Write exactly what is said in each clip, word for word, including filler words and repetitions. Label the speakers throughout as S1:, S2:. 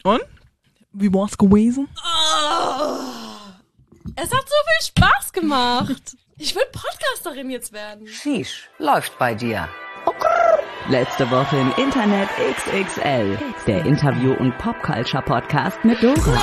S1: Und? Wie war's gewesen?
S2: Oh, es hat so viel Spaß gemacht. Ich will Podcasterin jetzt werden.
S3: Sheesh, läuft bei dir.
S4: Letzte Woche im Internet X X L. Der Interview- und Popculture-Podcast mit Dora.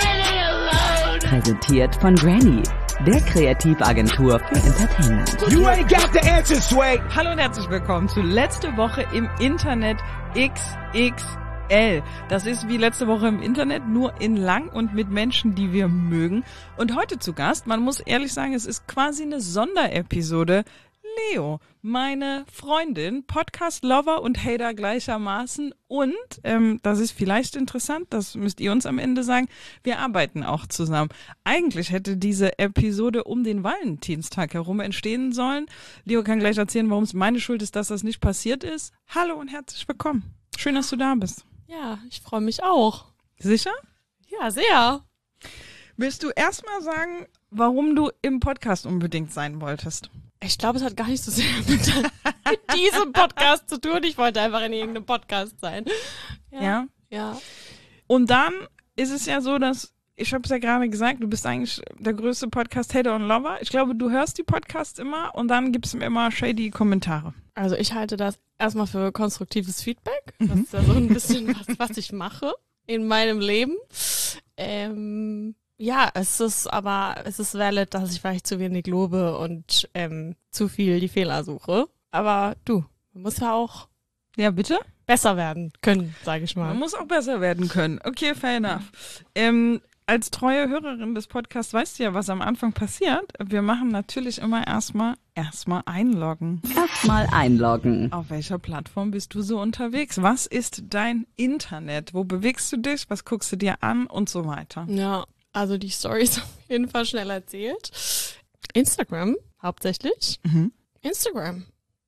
S4: Präsentiert von Granny, der Kreativagentur für Entertainment.
S5: You ain't got the answer, Sway.
S1: Hallo und herzlich willkommen zu Letzte Woche im Internet X X L. Das ist wie letzte Woche im Internet, nur in lang und mit Menschen, die wir mögen. Und heute zu Gast, man muss ehrlich sagen, es ist quasi eine Sonderepisode. Leo, meine Freundin, Podcast-Lover und Hater gleichermaßen. Und, ähm, das ist vielleicht interessant, das müsst ihr uns am Ende sagen, wir arbeiten auch zusammen. Eigentlich hätte diese Episode um den Valentinstag herum entstehen sollen. Leo kann gleich erzählen, warum es meine Schuld ist, dass das nicht passiert ist. Hallo und herzlich willkommen. Schön, dass du da bist.
S2: Ja, ich freue mich auch.
S1: Sicher?
S2: Ja, sehr.
S1: Willst du erstmal sagen, warum du im Podcast unbedingt sein wolltest?
S2: Ich glaube, es hat gar nicht so sehr mit, mit diesem Podcast zu tun. Ich wollte einfach in irgendeinem Podcast sein. Ja.
S1: Ja?
S2: Ja.
S1: Und dann ist es ja so, dass, ich habe es ja gerade gesagt, du bist eigentlich der größte Podcast-Hater und Lover. Ich glaube, du hörst die Podcasts immer und dann gibt es immer shady Kommentare.
S2: Also ich halte das erstmal für konstruktives Feedback.
S1: Mhm.
S2: Das ist ja so ein bisschen was, was ich mache in meinem Leben. Ähm, ja, es ist aber, es ist valid, dass ich vielleicht zu wenig lobe und ähm, zu viel die Fehler suche. Aber du, man muss ja auch
S1: Ja, bitte?
S2: besser werden können, sage ich mal.
S1: Man muss auch besser werden können. Okay, fair enough. Ähm, als treue Hörerin des Podcasts weißt du ja, was am Anfang passiert. Wir machen natürlich immer erstmal erstmal einloggen.
S4: Erstmal einloggen.
S1: Auf welcher Plattform bist du so unterwegs? Was ist dein Internet? Wo bewegst du dich? Was guckst du dir an? Und so weiter.
S2: Ja, also die Story ist auf jeden Fall schnell erzählt. Instagram hauptsächlich.
S1: Mhm.
S2: Instagram.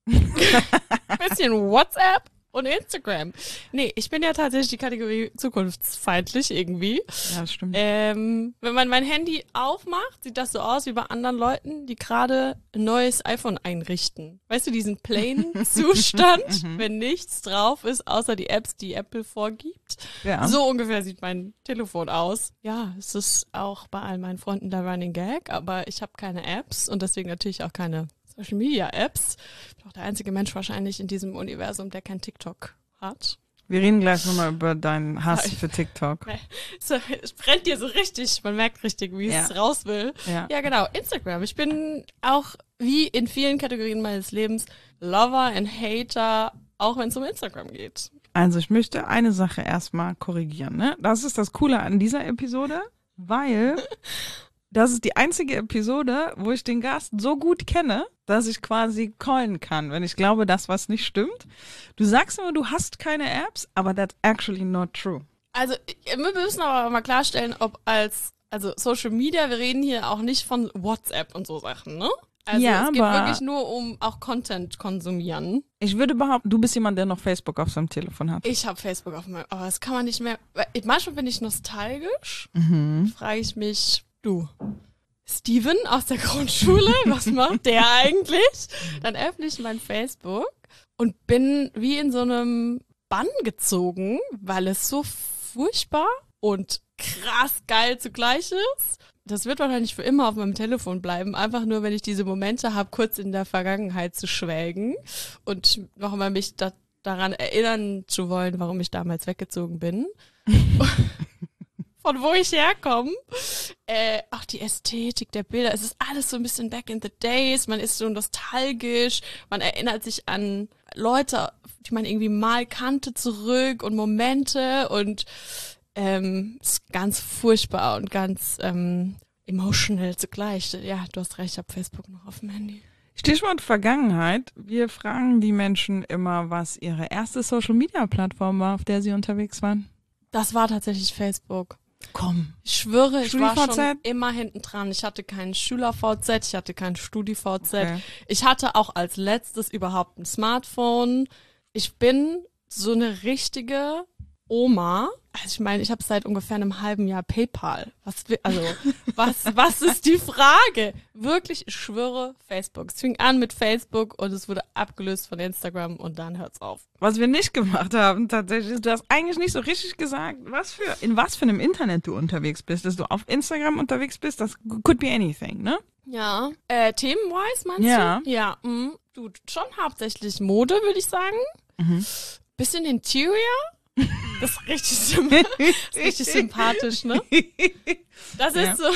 S2: Bisschen WhatsApp und Instagram. Nee, ich bin ja tatsächlich die Kategorie zukunftsfeindlich irgendwie.
S1: Ja, das stimmt.
S2: Ähm, wenn man mein Handy aufmacht, sieht das so aus wie bei anderen Leuten, die gerade ein neues iPhone einrichten. Weißt du, diesen plain Zustand, wenn nichts drauf ist, außer die Apps, die Apple vorgibt.
S1: Ja.
S2: So ungefähr sieht mein Telefon aus. Ja, es ist auch bei all meinen Freunden der Running Gag, aber ich habe keine Apps und deswegen natürlich auch keine Social Media Apps. Ich bin auch der einzige Mensch wahrscheinlich in diesem Universum, der kein TikTok hat.
S1: Wir reden gleich nochmal über deinen Hass für TikTok.
S2: So, es brennt dir so richtig, man merkt richtig, wie
S1: Ja.
S2: es raus will.
S1: Ja.
S2: Ja, genau, Instagram. Ich bin auch, wie in vielen Kategorien meines Lebens, Lover und Hater, auch wenn es um Instagram geht.
S1: Also ich möchte eine Sache erstmal korrigieren. Ne? Das ist das Coole an dieser Episode, weil das ist die einzige Episode, wo ich den Gast so gut kenne, dass ich quasi callen kann, wenn ich glaube, dass was nicht stimmt. Du sagst immer, du hast keine Apps, aber that's actually not true.
S2: Also wir müssen aber mal klarstellen, ob als, also Social Media, wir reden hier auch nicht von WhatsApp und so Sachen, ne? Also
S1: Ja,
S2: es geht
S1: aber
S2: wirklich nur um auch Content konsumieren.
S1: Ich würde behaupten, du bist jemand, der noch Facebook auf seinem Telefon hat.
S2: Ich habe Facebook auf meinem, aber das kann man nicht mehr, weil manchmal bin ich nostalgisch,
S1: Mhm.
S2: frage ich mich, du, Steven aus der Grundschule, was macht der eigentlich? Dann öffne ich mein Facebook und bin wie in so einem Bann gezogen, weil es so furchtbar und krass geil zugleich ist. Das wird wahrscheinlich für immer auf meinem Telefon bleiben, einfach nur, wenn ich diese Momente habe, kurz in der Vergangenheit zu schwelgen und nochmal mich da, daran erinnern zu wollen, warum ich damals weggezogen bin. Von wo ich herkomme. Äh, auch die Ästhetik der Bilder. Es ist alles so ein bisschen back in the days. Man ist so nostalgisch. Man erinnert sich an Leute, die man irgendwie mal kannte, zurück und Momente. Und ähm, ist ganz furchtbar und ganz ähm, emotional zugleich. Ja, du hast recht, ich habe Facebook noch auf dem Handy.
S1: Stichwort Vergangenheit. Wir fragen die Menschen immer, was ihre erste Social-Media-Plattform war, auf der sie unterwegs waren.
S2: Das war tatsächlich Facebook.
S1: Komm.
S2: Ich schwöre, ich war
S1: StudiVZ?
S2: schon immer hinten dran. Ich hatte keinen Schüler-V Z, ich hatte kein Studi-V Z.
S1: Okay.
S2: Ich hatte auch als letztes überhaupt ein Smartphone. Ich bin so eine richtige Oma, Also ich meine, ich habe seit ungefähr einem halben Jahr PayPal. Was will, also was was ist die Frage? Wirklich, ich schwöre, Facebook. Es fing an mit Facebook und es wurde abgelöst von Instagram und dann hört's auf.
S1: Was wir nicht gemacht haben, tatsächlich, du hast eigentlich nicht so richtig gesagt, was für, in was für einem Internet du unterwegs bist. Dass du auf Instagram unterwegs bist, das could be anything, ne?
S2: Ja. Äh, themenwise meinst
S1: Ja.
S2: du? Ja. Mh. Du, schon hauptsächlich Mode, würde ich sagen.
S1: Mhm.
S2: Bisschen Interior. Das ist richtig, symp- das ist richtig sympathisch, ne? Das ist
S1: Ja.
S2: so.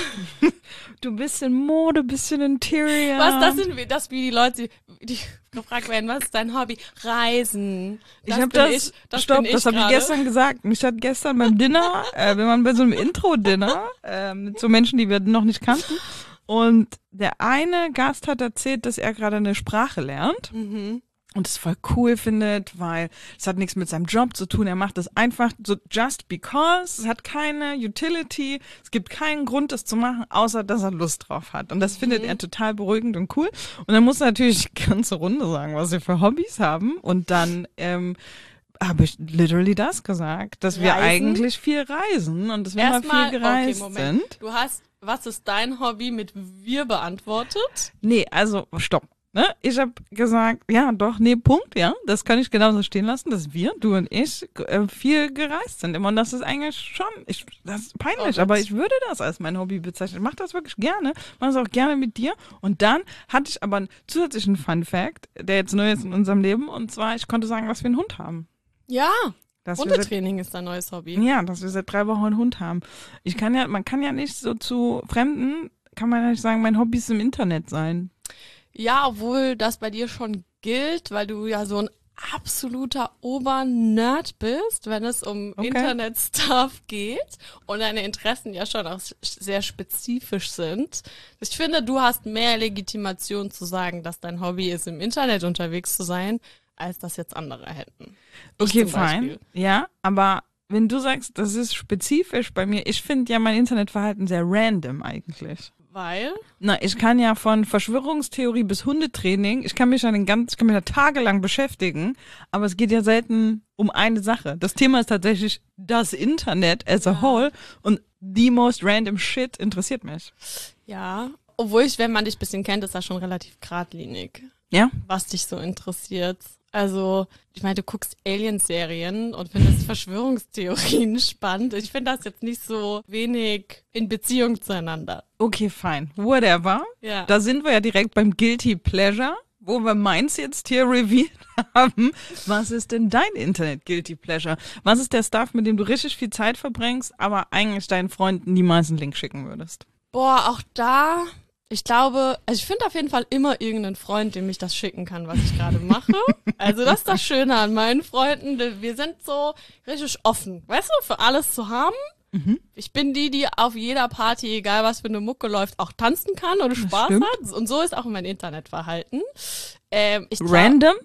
S1: Du bisschen Mode, bisschen Interior.
S2: Was, das sind wie, das wie die Leute, die gefragt werden, was ist dein Hobby? Reisen.
S1: Ich
S2: Das
S1: habe
S2: bin
S1: das,
S2: ich, das
S1: stopp,
S2: bin
S1: das habe ich
S2: gerade.
S1: gestern gesagt. Und ich hatte gestern beim Dinner, äh, wir waren bei so einem Intro-Dinner äh, mit so Menschen, die wir noch nicht kannten. Und der eine Gast hat erzählt, dass er gerade eine Sprache lernt.
S2: Mhm.
S1: Und es voll cool findet, weil es hat nichts mit seinem Job zu tun. Er macht das einfach so just because. Es hat keine Utility. Es gibt keinen Grund, das zu machen, außer dass er Lust drauf hat. Und das findet er total beruhigend und cool. Und dann muss er natürlich die ganze Runde sagen, was wir für Hobbys haben. Und dann ähm, habe ich literally das gesagt, dass wir
S2: Reisen?
S1: eigentlich viel reisen und dass wir mal
S2: Erstmal,
S1: viel gereist
S2: okay, Moment.
S1: sind.
S2: Du hast, was ist dein Hobby mit wir beantwortet?
S1: Nee, also stopp. Ne? Ich habe gesagt, ja, doch, nee, Punkt, ja, das kann ich genauso stehen lassen, dass wir, du und ich, äh, viel gereist sind immer. Und das ist eigentlich schon, ich, das ist peinlich,
S2: Oh,
S1: aber ich würde das als mein Hobby bezeichnen. Ich mache das wirklich gerne, mache das auch gerne mit dir. Und dann hatte ich aber einen zusätzlichen Fun-Fact, der jetzt neu ist in unserem Leben, und zwar, ich konnte sagen, was wir einen Hund haben.
S2: Ja,
S1: Dass wir seit,
S2: Hundetraining ist dein neues Hobby.
S1: ja, dass wir seit drei Wochen einen Hund haben. Ich kann ja, man kann ja nicht so zu Fremden, kann man ja nicht sagen, mein Hobby ist im Internet sein.
S2: Ja, obwohl das bei dir schon gilt, weil du ja so ein absoluter Obernerd bist, wenn es um
S1: Okay.
S2: Internet-Stuff geht und deine Interessen ja schon auch sehr spezifisch sind. Ich finde, du hast mehr Legitimation zu sagen, dass dein Hobby ist, im Internet unterwegs zu sein, als das jetzt andere hätten. Ich
S1: Okay,
S2: zum
S1: fein.
S2: Beispiel.
S1: Ja, aber wenn du sagst, das ist spezifisch bei mir, ich finde ja mein Internetverhalten sehr random eigentlich.
S2: Weil?
S1: Na, ich kann ja von Verschwörungstheorie bis Hundetraining, ich kann mich ja den ganz, ich kann mich da tagelang beschäftigen, aber es geht ja selten um eine Sache. Das Thema ist tatsächlich das Internet as a whole und the most random shit interessiert mich.
S2: Ja. Obwohl ich, wenn man dich ein bisschen kennt, ist das schon relativ geradlinig,
S1: Ja?
S2: was dich so interessiert. Also, ich meine, du guckst Alien-Serien und findest Verschwörungstheorien spannend. Ich finde das jetzt nicht so wenig in Beziehung zueinander.
S1: Okay, fein. Whatever.
S2: Ja.
S1: Da sind wir ja direkt beim Guilty Pleasure, wo wir meins jetzt hier revealed haben. Was ist denn dein Internet-Guilty Pleasure? Was ist der Stuff, mit dem du richtig viel Zeit verbringst, aber eigentlich deinen Freunden niemals einen Link schicken würdest?
S2: Boah, auch da, ich glaube, also ich finde auf jeden Fall immer irgendeinen Freund, dem ich das schicken kann, was ich gerade mache. Also das ist das Schöne an meinen Freunden. Wir sind so richtig offen, weißt du, für alles zu haben.
S1: Mhm.
S2: Ich bin die, die auf jeder Party, egal was für eine Mucke läuft, auch tanzen kann oder Spaß
S1: stimmt.
S2: hat. Und so ist auch mein Internetverhalten. Ähm, ich trau-
S1: Random?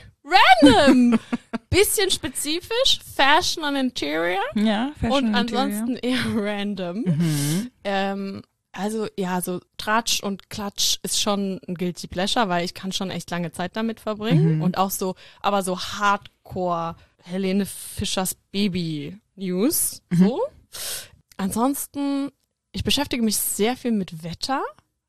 S2: Random! Bisschen spezifisch, Fashion und Interior.
S1: Ja, Fashion
S2: Und
S1: Interior.
S2: ansonsten eher random.
S1: Mhm.
S2: Ähm, also ja, so Tratsch und Klatsch ist schon ein Guilty Pleasure, weil ich kann schon echt lange Zeit damit verbringen.
S1: Mhm.
S2: Und auch so, aber so Hardcore Helene Fischers Baby News.
S1: Mhm.
S2: So. Ansonsten, ich beschäftige mich sehr viel mit Wetter.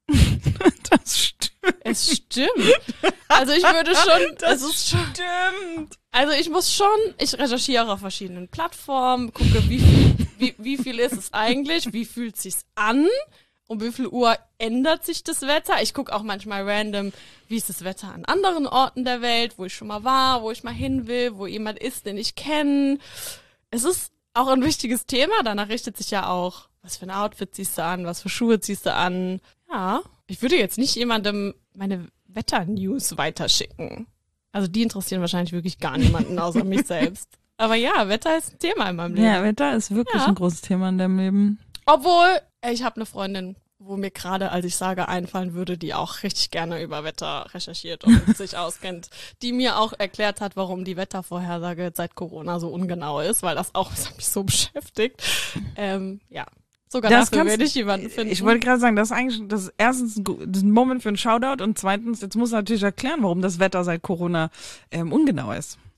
S1: Das stimmt.
S2: Es stimmt. Also ich würde schon,
S1: Das
S2: es ist schon,
S1: stimmt.
S2: also ich muss schon, ich recherchiere auf verschiedenen Plattformen, gucke, wie viel, wie, wie viel ist es eigentlich, wie fühlt sich's an, um wie viel Uhr ändert sich das Wetter. Ich gucke auch manchmal random, wie ist das Wetter an anderen Orten der Welt, wo ich schon mal war, wo ich mal hin will, wo jemand ist, den ich kenne. Es ist auch ein wichtiges Thema, danach richtet sich ja auch, was für ein Outfit ziehst du an, was für Schuhe ziehst du an. Ja, ich würde jetzt nicht jemandem meine Wetter-News weiterschicken. Also die interessieren wahrscheinlich wirklich gar niemanden außer mich selbst. Aber ja, Wetter ist ein Thema in meinem Leben.
S1: Ja, Wetter ist wirklich
S2: Ja.
S1: ein großes Thema in deinem Leben.
S2: Obwohl, äh, ich habe eine Freundin, wo mir gerade, als ich sage, einfallen würde, die auch richtig gerne über Wetter recherchiert und sich auskennt, die mir auch erklärt hat, warum die Wettervorhersage seit Corona so ungenau ist, weil das auch das hat mich so beschäftigt. Ähm, ja, sogar
S1: Das
S2: dafür
S1: kannst-
S2: werde ich jemanden finden.
S1: Ich wollte gerade sagen, das ist eigentlich, das ist erstens ein gu- das ist ein Moment für einen Shoutout und zweitens, jetzt muss er natürlich erklären, warum das Wetter seit Corona ähm, ungenau ist.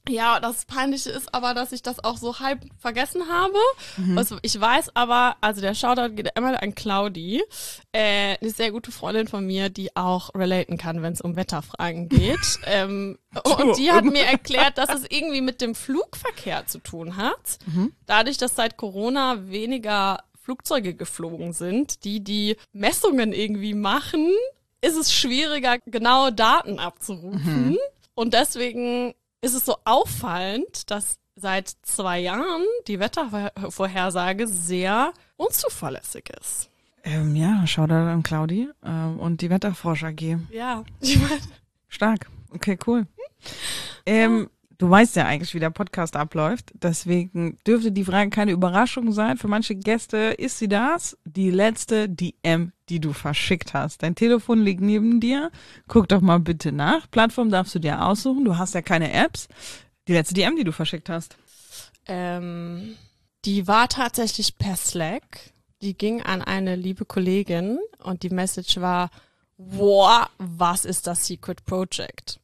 S2: Ja, das Peinliche ist aber, dass ich das auch so halb vergessen habe. Mhm. Also ich weiß aber, also der Shoutout geht immer an Claudi, äh, eine sehr gute Freundin von mir, die auch relaten kann, wenn es um Wetterfragen geht. ähm, und die hat mir erklärt, dass es irgendwie mit dem Flugverkehr zu tun hat. Mhm. Dadurch, dass seit Corona weniger Flugzeuge geflogen sind, die die Messungen irgendwie machen, ist es schwieriger, genaue Daten abzurufen. Mhm. Und deswegen ist es so auffallend, dass seit zwei Jahren die Wettervorhersage sehr unzuverlässig ist.
S1: Ähm, ja, schau da an Claudi ähm, und die Wetterforscher G.
S2: Ja, ich meine.
S1: Stark. Okay, cool. Ähm, ja. Du weißt ja eigentlich, wie der Podcast abläuft. Deswegen dürfte die Frage keine Überraschung sein. Für manche Gäste ist sie das. Die letzte D M, die du verschickt hast. Dein Telefon liegt neben dir. Guck doch mal bitte nach. Plattform darfst du dir aussuchen. Du hast ja keine Apps. Die letzte D M, die du verschickt hast.
S2: Ähm, die war tatsächlich per Slack. Die ging an eine liebe Kollegin. Und die Message war, wow, was ist das Secret Project?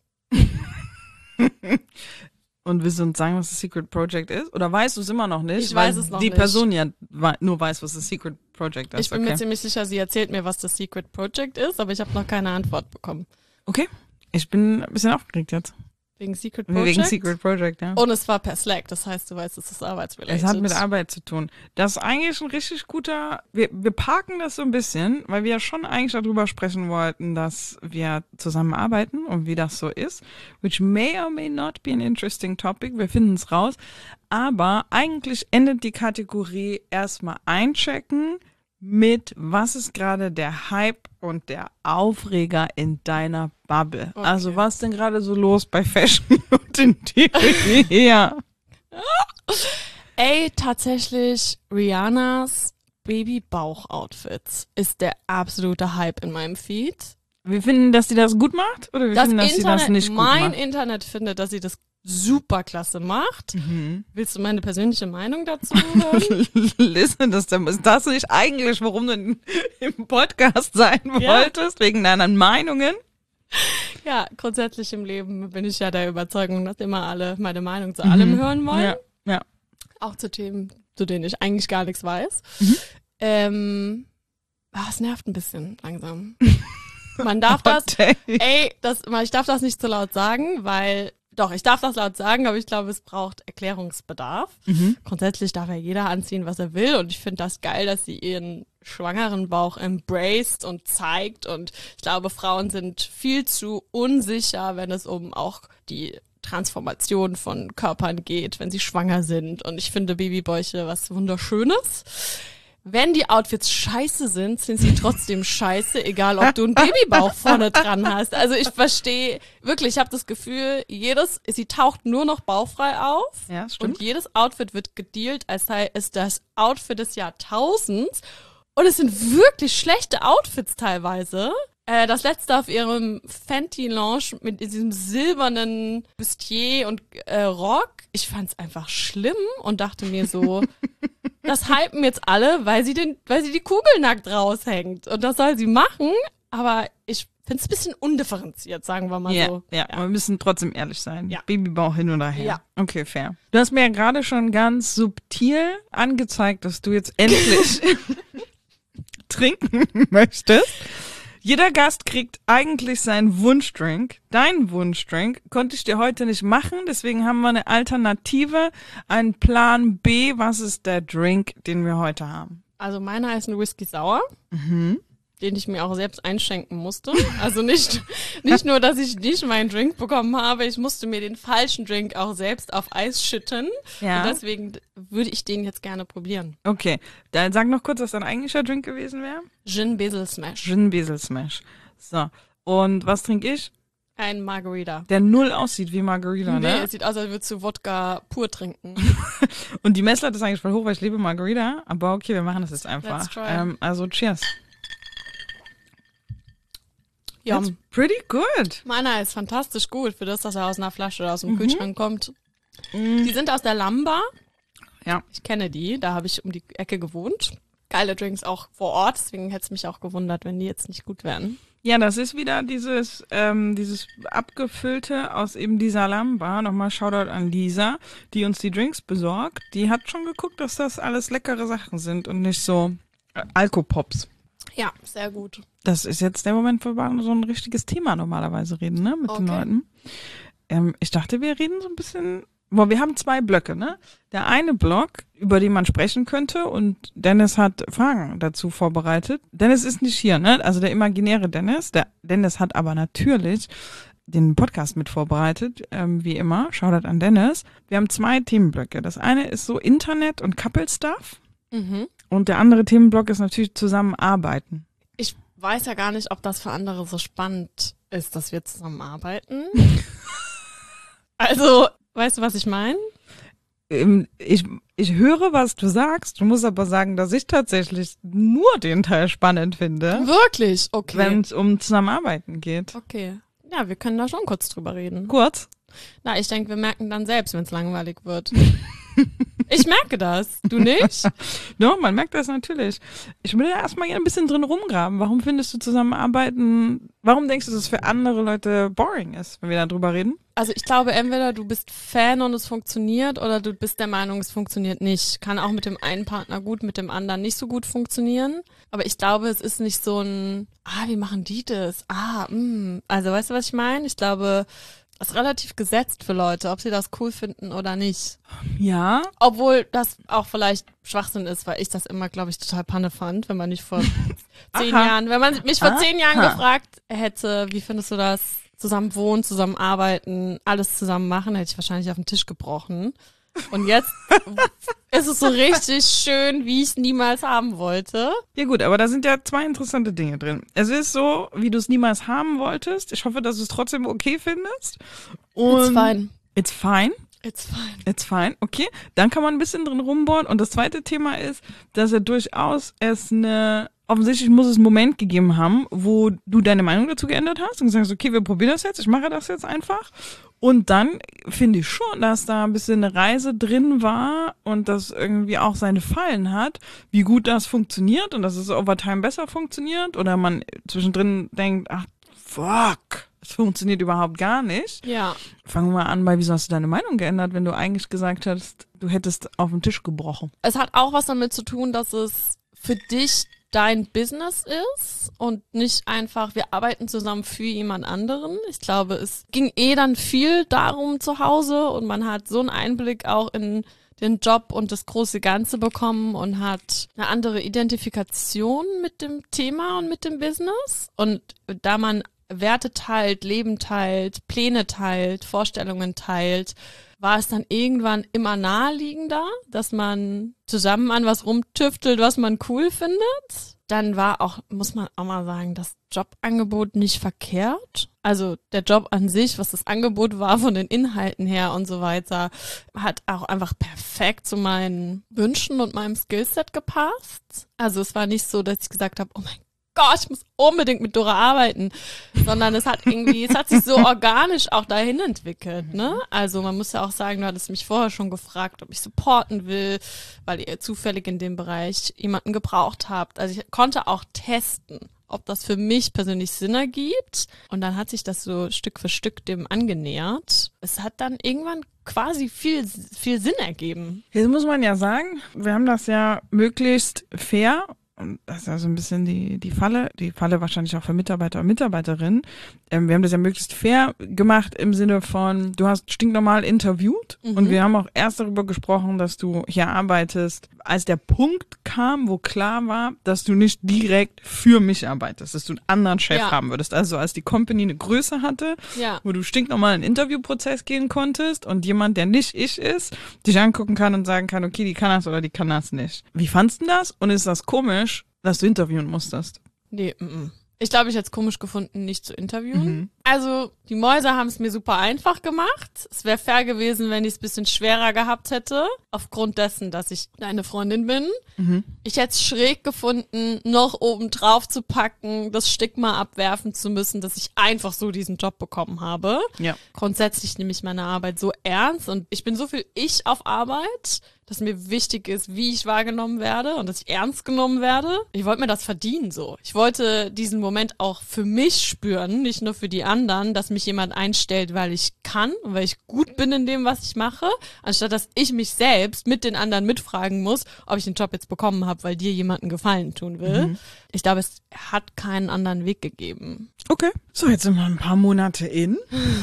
S1: Und willst du uns sagen, was das Secret Project ist? Oder weißt du es immer noch nicht?
S2: Ich weiß es noch
S1: die
S2: nicht.
S1: Die Person ja nur weiß, was das Secret Project ist.
S2: Ich bin
S1: okay.
S2: mir ziemlich sicher, sie erzählt mir, was das Secret Project ist, aber ich habe noch keine Antwort bekommen.
S1: Okay, ich bin ein bisschen aufgeregt jetzt.
S2: Wegen Secret Project?
S1: Wegen Secret Project, ja.
S2: Und es war per Slack, das heißt, du weißt, es ist arbeitsrelated.
S1: Es hat mit Arbeit zu tun. Das ist eigentlich ein richtig guter, wir, wir parken das so ein bisschen, weil wir ja schon eigentlich darüber sprechen wollten, dass wir zusammenarbeiten und wie das so ist, which may or may not be an interesting topic, wir finden es raus, aber eigentlich endet die Kategorie erstmal einchecken mit, was ist gerade der Hype und der Aufreger in deiner Bubble. Okay. Also was denn gerade so los bei Fashion und Interior?
S2: Ey, tatsächlich Rihannas Babybauch-Outfits ist der absolute Hype in meinem Feed.
S1: Wir finden, dass sie das gut macht? Oder wir
S2: das
S1: finden, dass
S2: Internet,
S1: sie das nicht gut
S2: mein
S1: macht?
S2: Internet findet, dass sie das super klasse macht. Mhm. Willst du meine persönliche Meinung dazu hören?
S1: Listen, das ist das nicht eigentlich, warum du im Podcast sein
S2: ja.
S1: wolltest, wegen deinen Meinungen?
S2: Ja, grundsätzlich im Leben bin ich ja der Überzeugung, dass immer alle meine Meinung zu allem mhm. hören wollen.
S1: Ja, ja.
S2: Auch zu Themen, zu denen ich eigentlich gar nichts weiß. Mhm. Ähm, ach, es nervt ein bisschen langsam. Man darf das, ey, das, ich darf das nicht zu laut sagen, weil Doch, ich darf das laut sagen, aber ich glaube, es braucht Erklärungsbedarf. Mhm. Grundsätzlich darf ja jeder anziehen, was er will. Und ich finde das geil, dass sie ihren schwangeren Bauch embraced und zeigt. Und ich glaube, Frauen sind viel zu unsicher, wenn es um auch die Transformation von Körpern geht, wenn sie schwanger sind. Und ich finde Babybäuche was Wunderschönes. Wenn die Outfits scheiße sind, sind sie trotzdem scheiße, egal ob du einen Babybauch vorne dran hast. Also ich verstehe, wirklich, ich habe das Gefühl, jedes, sie taucht nur noch bauchfrei auf.
S1: Ja, stimmt.
S2: Und jedes Outfit wird gedealt, als sei es das Outfit des Jahrtausends. Und es sind wirklich schlechte Outfits teilweise. Äh, das letzte auf ihrem Fenty-Lounge mit diesem silbernen Bustier und äh, Rock. Ich fand's einfach schlimm und dachte mir so, das hypen jetzt alle, weil sie den, weil sie die Kugel nackt raushängt. Und das soll sie machen, aber ich find's ein bisschen undifferenziert, sagen wir mal
S1: yeah,
S2: so.
S1: Ja, ja, wir müssen trotzdem ehrlich sein.
S2: Ja.
S1: Babybauch hin oder her.
S2: Ja.
S1: Okay, fair. Du hast mir ja gerade schon ganz subtil angezeigt, dass du jetzt endlich trinken möchtest. Jeder Gast kriegt eigentlich seinen Wunschdrink. Dein Wunschdrink konnte ich dir heute nicht machen, deswegen haben wir eine Alternative, einen Plan B. Was ist der Drink, den wir heute haben?
S2: Also meiner ist ein Whisky Sour,
S1: Mhm.
S2: den ich mir auch selbst einschenken musste. Also nicht, nicht nur, dass ich nicht meinen Drink bekommen habe, ich musste mir den falschen Drink auch selbst auf Eis schütten.
S1: Ja.
S2: Und deswegen würde ich den jetzt gerne probieren.
S1: Okay, dann sag noch kurz, was dein eigentlicher Drink gewesen wäre.
S2: Gin Basil Smash.
S1: Gin Basil Smash. So, und was trinke ich?
S2: Ein Margarita.
S1: Der null aussieht wie Margarita,
S2: Nee,
S1: ne?
S2: es sieht aus, als würdest du Wodka pur trinken.
S1: Und die Messlatte ist eigentlich voll hoch, weil ich liebe Margarita. Aber okay, wir machen das jetzt einfach.
S2: Let's try.
S1: Ähm, also cheers.
S2: Yum.
S1: That's pretty good.
S2: Meiner ist fantastisch gut, für das, dass er aus einer Flasche oder aus dem
S1: Mhm.
S2: Kühlschrank kommt.
S1: Mhm.
S2: Die sind aus der Lamba.
S1: Ja.
S2: Ich kenne die, da habe ich um die Ecke gewohnt. geile Drinks auch vor Ort, deswegen hätte es mich auch gewundert, wenn die jetzt nicht gut wären.
S1: Ja, das ist wieder dieses ähm, dieses abgefüllte aus eben dieser Lamba. Nochmal Shoutout an Lisa, die uns die Drinks besorgt. Die hat schon geguckt, dass das alles leckere Sachen sind und nicht so äh, Alkopops.
S2: Ja, sehr gut.
S1: Das ist jetzt der Moment, wo wir so ein richtiges Thema normalerweise reden, ne, mit
S2: Okay.
S1: den Leuten. Ähm, ich dachte, wir reden so ein bisschen. Boah, wir haben zwei Blöcke, ne? Der eine Block, über den man sprechen könnte, und Dennis hat Fragen dazu vorbereitet. Dennis ist nicht hier, ne? Also der imaginäre Dennis. Der Dennis hat aber natürlich den Podcast mit vorbereitet, ähm, wie immer. Shoutout an Dennis. Wir haben zwei Themenblöcke. Das eine ist so Internet und Couple Stuff.
S2: Mhm.
S1: Und der andere Themenblock ist natürlich Zusammenarbeiten.
S2: Ich weiß ja gar nicht, ob das für andere so spannend ist, dass wir zusammenarbeiten. Also, weißt du, was ich meine?
S1: Ähm, Ich, ich höre, was du sagst. Du musst aber sagen, dass ich tatsächlich nur den Teil spannend finde,
S2: Wirklich? Okay.
S1: wenn es um Zusammenarbeiten geht.
S2: Okay. Ja, wir können da schon kurz drüber reden.
S1: Kurz.
S2: Na, ich denke, wir merken dann selbst, wenn es langweilig wird. Ich merke das. Du nicht?
S1: Doch, man merkt das natürlich. Ich will da erstmal gerne ein bisschen drin rumgraben. Warum findest du Zusammenarbeiten, warum denkst du, dass es für andere Leute boring ist, wenn wir da drüber reden?
S2: Also ich glaube, entweder du bist Fan und es funktioniert oder du bist der Meinung, es funktioniert nicht. Kann auch mit dem einen Partner gut, mit dem anderen nicht so gut funktionieren. Aber ich glaube, es ist nicht so ein, ah, wie machen die das? Ah, mh. Also weißt du, was ich meine? Ich glaube, das ist relativ gesetzt für Leute, ob sie das cool finden oder nicht.
S1: Ja.
S2: Obwohl das auch vielleicht Schwachsinn ist, weil ich das immer, glaube ich, total Panne fand, wenn man nicht vor zehn
S1: Aha.
S2: Jahren, wenn man mich vor
S1: Aha.
S2: zehn Jahren gefragt hätte, wie findest du das? Zusammen wohnen, zusammen arbeiten, alles zusammen machen, hätte ich wahrscheinlich auf den Tisch gebrochen. Und jetzt ist es so richtig schön, wie ich es niemals haben wollte.
S1: Ja gut, aber da sind ja zwei interessante Dinge drin. Es ist so, wie du es niemals haben wolltest. Ich hoffe, dass du es trotzdem okay findest. Und
S2: It's fine.
S1: It's fine.
S2: It's fine.
S1: It's fine, okay. Dann kann man ein bisschen drin rumbohren. Und das zweite Thema ist, dass er durchaus es eine, offensichtlich muss es einen Moment gegeben haben, wo du deine Meinung dazu geändert hast und gesagt hast, okay, wir probieren das jetzt, ich mache das jetzt einfach. Und dann finde ich schon, dass da ein bisschen eine Reise drin war und das irgendwie auch seine Fallen hat, wie gut das funktioniert und dass es over time besser funktioniert oder man zwischendrin denkt, ach, fuck, es funktioniert überhaupt gar nicht.
S2: Ja.
S1: Fangen wir mal an bei, wieso hast du deine Meinung geändert, wenn du eigentlich gesagt hast, du hättest auf den Tisch gebrochen?
S2: Es hat auch was damit zu tun, dass es für dich dein Business ist und nicht einfach, wir arbeiten zusammen für jemand anderen. Ich glaube, es ging eh dann viel darum zu Hause und man hat so einen Einblick auch in den Job und das große Ganze bekommen und hat eine andere Identifikation mit dem Thema und mit dem Business. Und da man Werte teilt, Leben teilt, Pläne teilt, Vorstellungen teilt, war es dann irgendwann immer naheliegender, dass man zusammen an was rumtüftelt, was man cool findet. Dann war auch, muss man auch mal sagen, das Jobangebot nicht verkehrt. Also der Job an sich, was das Angebot war von den Inhalten her und so weiter, hat auch einfach perfekt zu meinen Wünschen und meinem Skillset gepasst. Also es war nicht so, dass ich gesagt habe, oh mein Gott, ich muss unbedingt mit Dora arbeiten, sondern es hat irgendwie, es hat sich so organisch auch dahin entwickelt, ne? Also man muss ja auch sagen, du hattest mich vorher schon gefragt, ob ich supporten will, weil ihr zufällig in dem Bereich jemanden gebraucht habt. Also ich konnte auch testen, ob das für mich persönlich Sinn ergibt. Und dann hat sich das so Stück für Stück dem angenähert. Es hat dann irgendwann quasi viel, viel Sinn ergeben.
S1: Jetzt muss man ja sagen, wir haben das ja möglichst fair. Und das ist ja so ein bisschen die, die Falle, die Falle wahrscheinlich auch für Mitarbeiter und Mitarbeiterinnen. Ähm, wir haben das ja möglichst fair gemacht im Sinne von, du hast stinknormal interviewt
S2: Mhm.
S1: und wir haben auch erst darüber gesprochen, dass du hier arbeitest, als der Punkt kam, wo klar war, dass du nicht direkt für mich arbeitest, dass du einen anderen Chef
S2: Ja.
S1: haben würdest. Also als die Company eine Größe hatte,
S2: Ja.
S1: wo du stinknormal einen Interviewprozess gehen konntest und jemand, der nicht ich ist, dich angucken kann und sagen kann, okay, die kann das oder die kann das nicht. Wie fandst du das? Und ist das komisch, dass du interviewen musstest?
S2: Nee, mm, mm. Ich glaube, ich hätte es komisch gefunden, nicht zu interviewen.
S1: Mhm.
S2: Also, die Mäuse haben es mir super einfach gemacht. Es wäre fair gewesen, wenn ich es ein bisschen schwerer gehabt hätte, aufgrund dessen, dass ich deine Freundin bin.
S1: Mhm.
S2: Ich hätte es schräg gefunden, noch oben drauf zu packen, das Stigma abwerfen zu müssen, dass ich einfach so diesen Job bekommen habe.
S1: Ja.
S2: Grundsätzlich nehme ich meine Arbeit so ernst und ich bin so viel ich auf Arbeit, dass mir wichtig ist, wie ich wahrgenommen werde und dass ich ernst genommen werde. Ich wollte mir das verdienen so. Ich wollte diesen Moment auch für mich spüren, nicht nur für die anderen, dass mich jemand einstellt, weil ich kann und weil ich gut bin in dem, was ich mache, anstatt dass ich mich selbst mit den anderen mitfragen muss, ob ich den Job jetzt bekommen habe, weil dir jemand einen Gefallen tun will. Mhm. Ich glaube, es hat keinen anderen Weg gegeben.
S1: Okay. So, jetzt sind wir ein paar Monate in.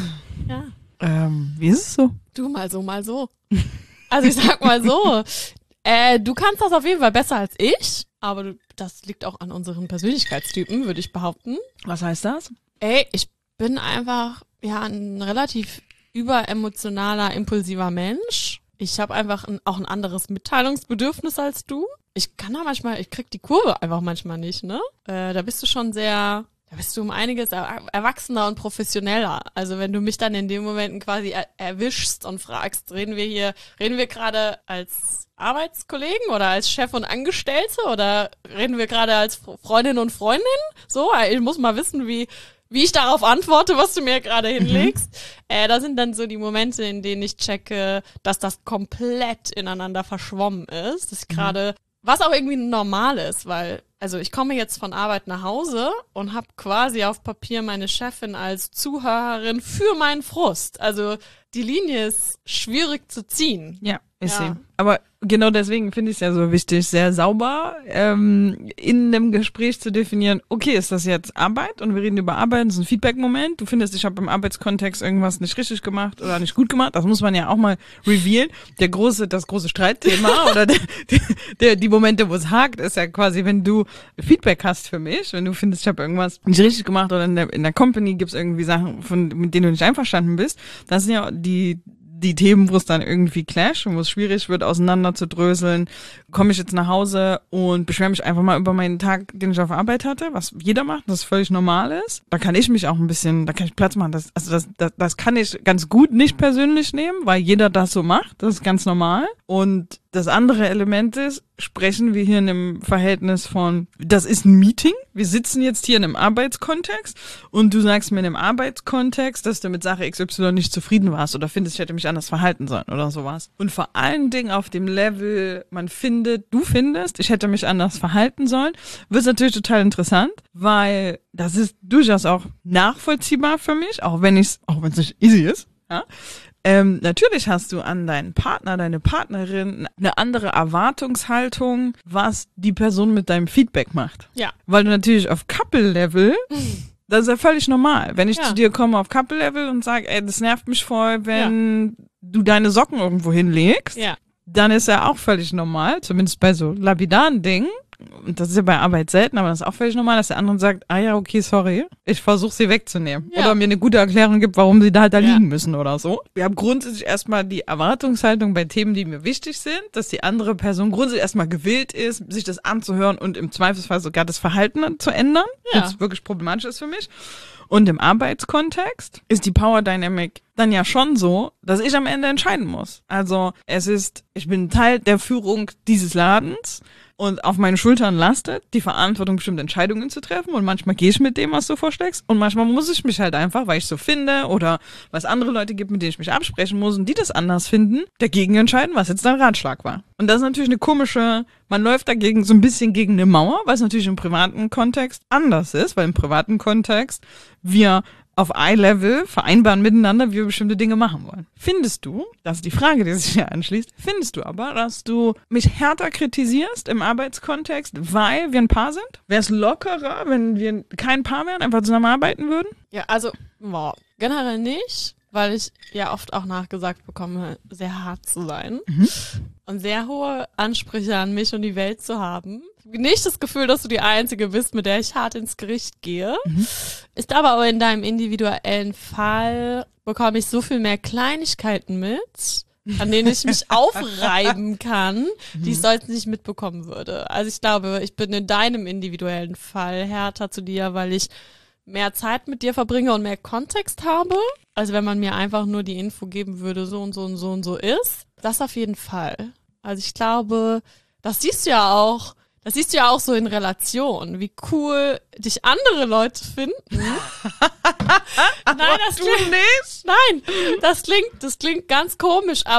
S2: Ja.
S1: Ähm, wie ist es so?
S2: Du, mal so, mal so. Also ich sag mal so, äh, du kannst das auf jeden Fall besser als ich, aber du, das liegt auch an unseren Persönlichkeitstypen, würde ich behaupten.
S1: Was heißt das?
S2: Ey, ich bin einfach ja ein relativ überemotionaler, impulsiver Mensch. Ich habe einfach ein, auch ein anderes Mitteilungsbedürfnis als du. Ich kann da manchmal, ich krieg die Kurve einfach manchmal nicht, ne? Äh, da bist du schon sehr... Da bist du um einiges er- erwachsener und professioneller. Also wenn du mich dann in den Momenten quasi er- erwischst und fragst, reden wir hier, reden wir gerade als Arbeitskollegen oder als Chef und Angestellte oder reden wir gerade als Freundin und Freundin? So, ich muss mal wissen, wie wie ich darauf antworte, was du mir gerade hinlegst. Mhm. Äh, da sind dann so die Momente, in denen ich checke, dass das komplett ineinander verschwommen ist. Dass ich gerade, was auch irgendwie normal ist, weil also ich komme jetzt von Arbeit nach Hause und habe quasi auf Papier meine Chefin als Zuhörerin für meinen Frust. Also die Linie ist schwierig zu ziehen.
S1: Ja, ist
S2: Ja.
S1: sie. Aber genau deswegen finde ich es ja so wichtig, sehr sauber ähm, in einem Gespräch zu definieren, okay, ist das jetzt Arbeit und wir reden über Arbeit, das ist ein Feedback-Moment. Du findest, ich habe im Arbeitskontext irgendwas nicht richtig gemacht oder nicht gut gemacht. Das muss man ja auch mal revealen. Der große, das große Streitthema oder der, der, die Momente, wo es hakt, ist ja quasi, wenn du Feedback hast für mich, wenn du findest, ich habe irgendwas nicht richtig gemacht oder in der, in der Company gibt es irgendwie Sachen, von, mit denen du nicht einverstanden bist. Das sind ja die die Themen, wo es dann irgendwie clasht und wo es schwierig wird, auseinander zu dröseln. Komme ich jetzt nach Hause und beschwere mich einfach mal über meinen Tag, den ich auf Arbeit hatte, was jeder macht, das völlig normal ist. Da kann ich mich auch ein bisschen, da kann ich Platz machen. Das, also das, das, das kann ich ganz gut nicht persönlich nehmen, weil jeder das so macht. Das ist ganz normal. Und das andere Element ist, sprechen wir hier in einem Verhältnis von, das ist ein Meeting, wir sitzen jetzt hier in einem Arbeitskontext und du sagst mir in einem Arbeitskontext, dass du mit Sache X Y nicht zufrieden warst oder findest, ich hätte mich anders verhalten sollen oder sowas. Und vor allen Dingen auf dem Level, man findet, du findest, ich hätte mich anders verhalten sollen, wird es natürlich total interessant, weil das ist durchaus auch nachvollziehbar für mich, auch wenn ich auch wenn es nicht easy ist, ja. Ähm, natürlich hast du an deinen Partner, deine Partnerin eine andere Erwartungshaltung, was die Person mit deinem Feedback macht.
S2: Ja.
S1: Weil du natürlich auf Couple-Level, das ist ja völlig normal. Wenn ich
S2: Ja.
S1: zu dir komme auf Couple-Level und sage, ey, das nervt mich voll, wenn du deine Socken irgendwo hinlegst,
S2: Ja.
S1: dann ist ja auch völlig normal, zumindest bei so lapidaren Dingen. Und das ist ja bei Arbeit selten, aber das ist auch völlig normal, dass der andere sagt, ah ja, okay, sorry, ich versuche sie wegzunehmen.
S2: Ja.
S1: Oder mir eine gute Erklärung gibt, warum sie da halt da
S2: Ja.
S1: liegen müssen oder so. Wir haben grundsätzlich erstmal die Erwartungshaltung bei Themen, die mir wichtig sind, dass die andere Person grundsätzlich erstmal gewillt ist, sich das anzuhören und im Zweifelsfall sogar das Verhalten zu ändern,
S2: Ja.
S1: was wirklich problematisch ist für mich. Und im Arbeitskontext ist die Power Dynamic dann ja schon so, dass ich am Ende entscheiden muss. Also es ist, ich bin Teil der Führung dieses Ladens und auf meinen Schultern lastet die Verantwortung, bestimmte Entscheidungen zu treffen und manchmal gehe ich mit dem, was du vorschlägst und manchmal muss ich mich halt einfach, weil ich so finde oder weil es andere Leute gibt, mit denen ich mich absprechen muss und die das anders finden, dagegen entscheiden, was jetzt dein Ratschlag war. Und das ist natürlich eine komische, man läuft dagegen so ein bisschen gegen eine Mauer, weil es natürlich im privaten Kontext anders ist, weil im privaten Kontext wir auf Eye-Level vereinbaren miteinander, wie wir bestimmte Dinge machen wollen. Findest du, das ist die Frage, die sich hier anschließt, findest du aber, dass du mich härter kritisierst im Arbeitskontext, weil wir ein Paar sind? Wäre es lockerer, wenn wir kein Paar wären, einfach zusammenarbeiten würden?
S2: Ja, also boah, generell nicht, weil ich ja oft auch nachgesagt bekomme, sehr hart zu sein und sehr hohe Ansprüche an mich und die Welt zu haben. Nicht das Gefühl, dass du die Einzige bist, mit der ich hart ins Gericht gehe. Mhm. Ist aber auch in deinem individuellen Fall, bekomme ich so viel mehr Kleinigkeiten mit, an denen ich mich aufreiben kann, die ich sonst nicht mitbekommen würde. Also ich glaube, ich bin in deinem individuellen Fall härter zu dir, weil ich mehr Zeit mit dir verbringe und mehr Kontext habe, als wenn man mir einfach nur die Info geben würde, so und so und so und so ist. Das auf jeden Fall. Also ich glaube, das siehst du ja auch, das siehst du ja auch so in Relation, wie cool dich andere Leute finden. Nein, das
S1: du
S2: klingt
S1: nicht?
S2: Nein, das klingt, das klingt ganz komisch, aber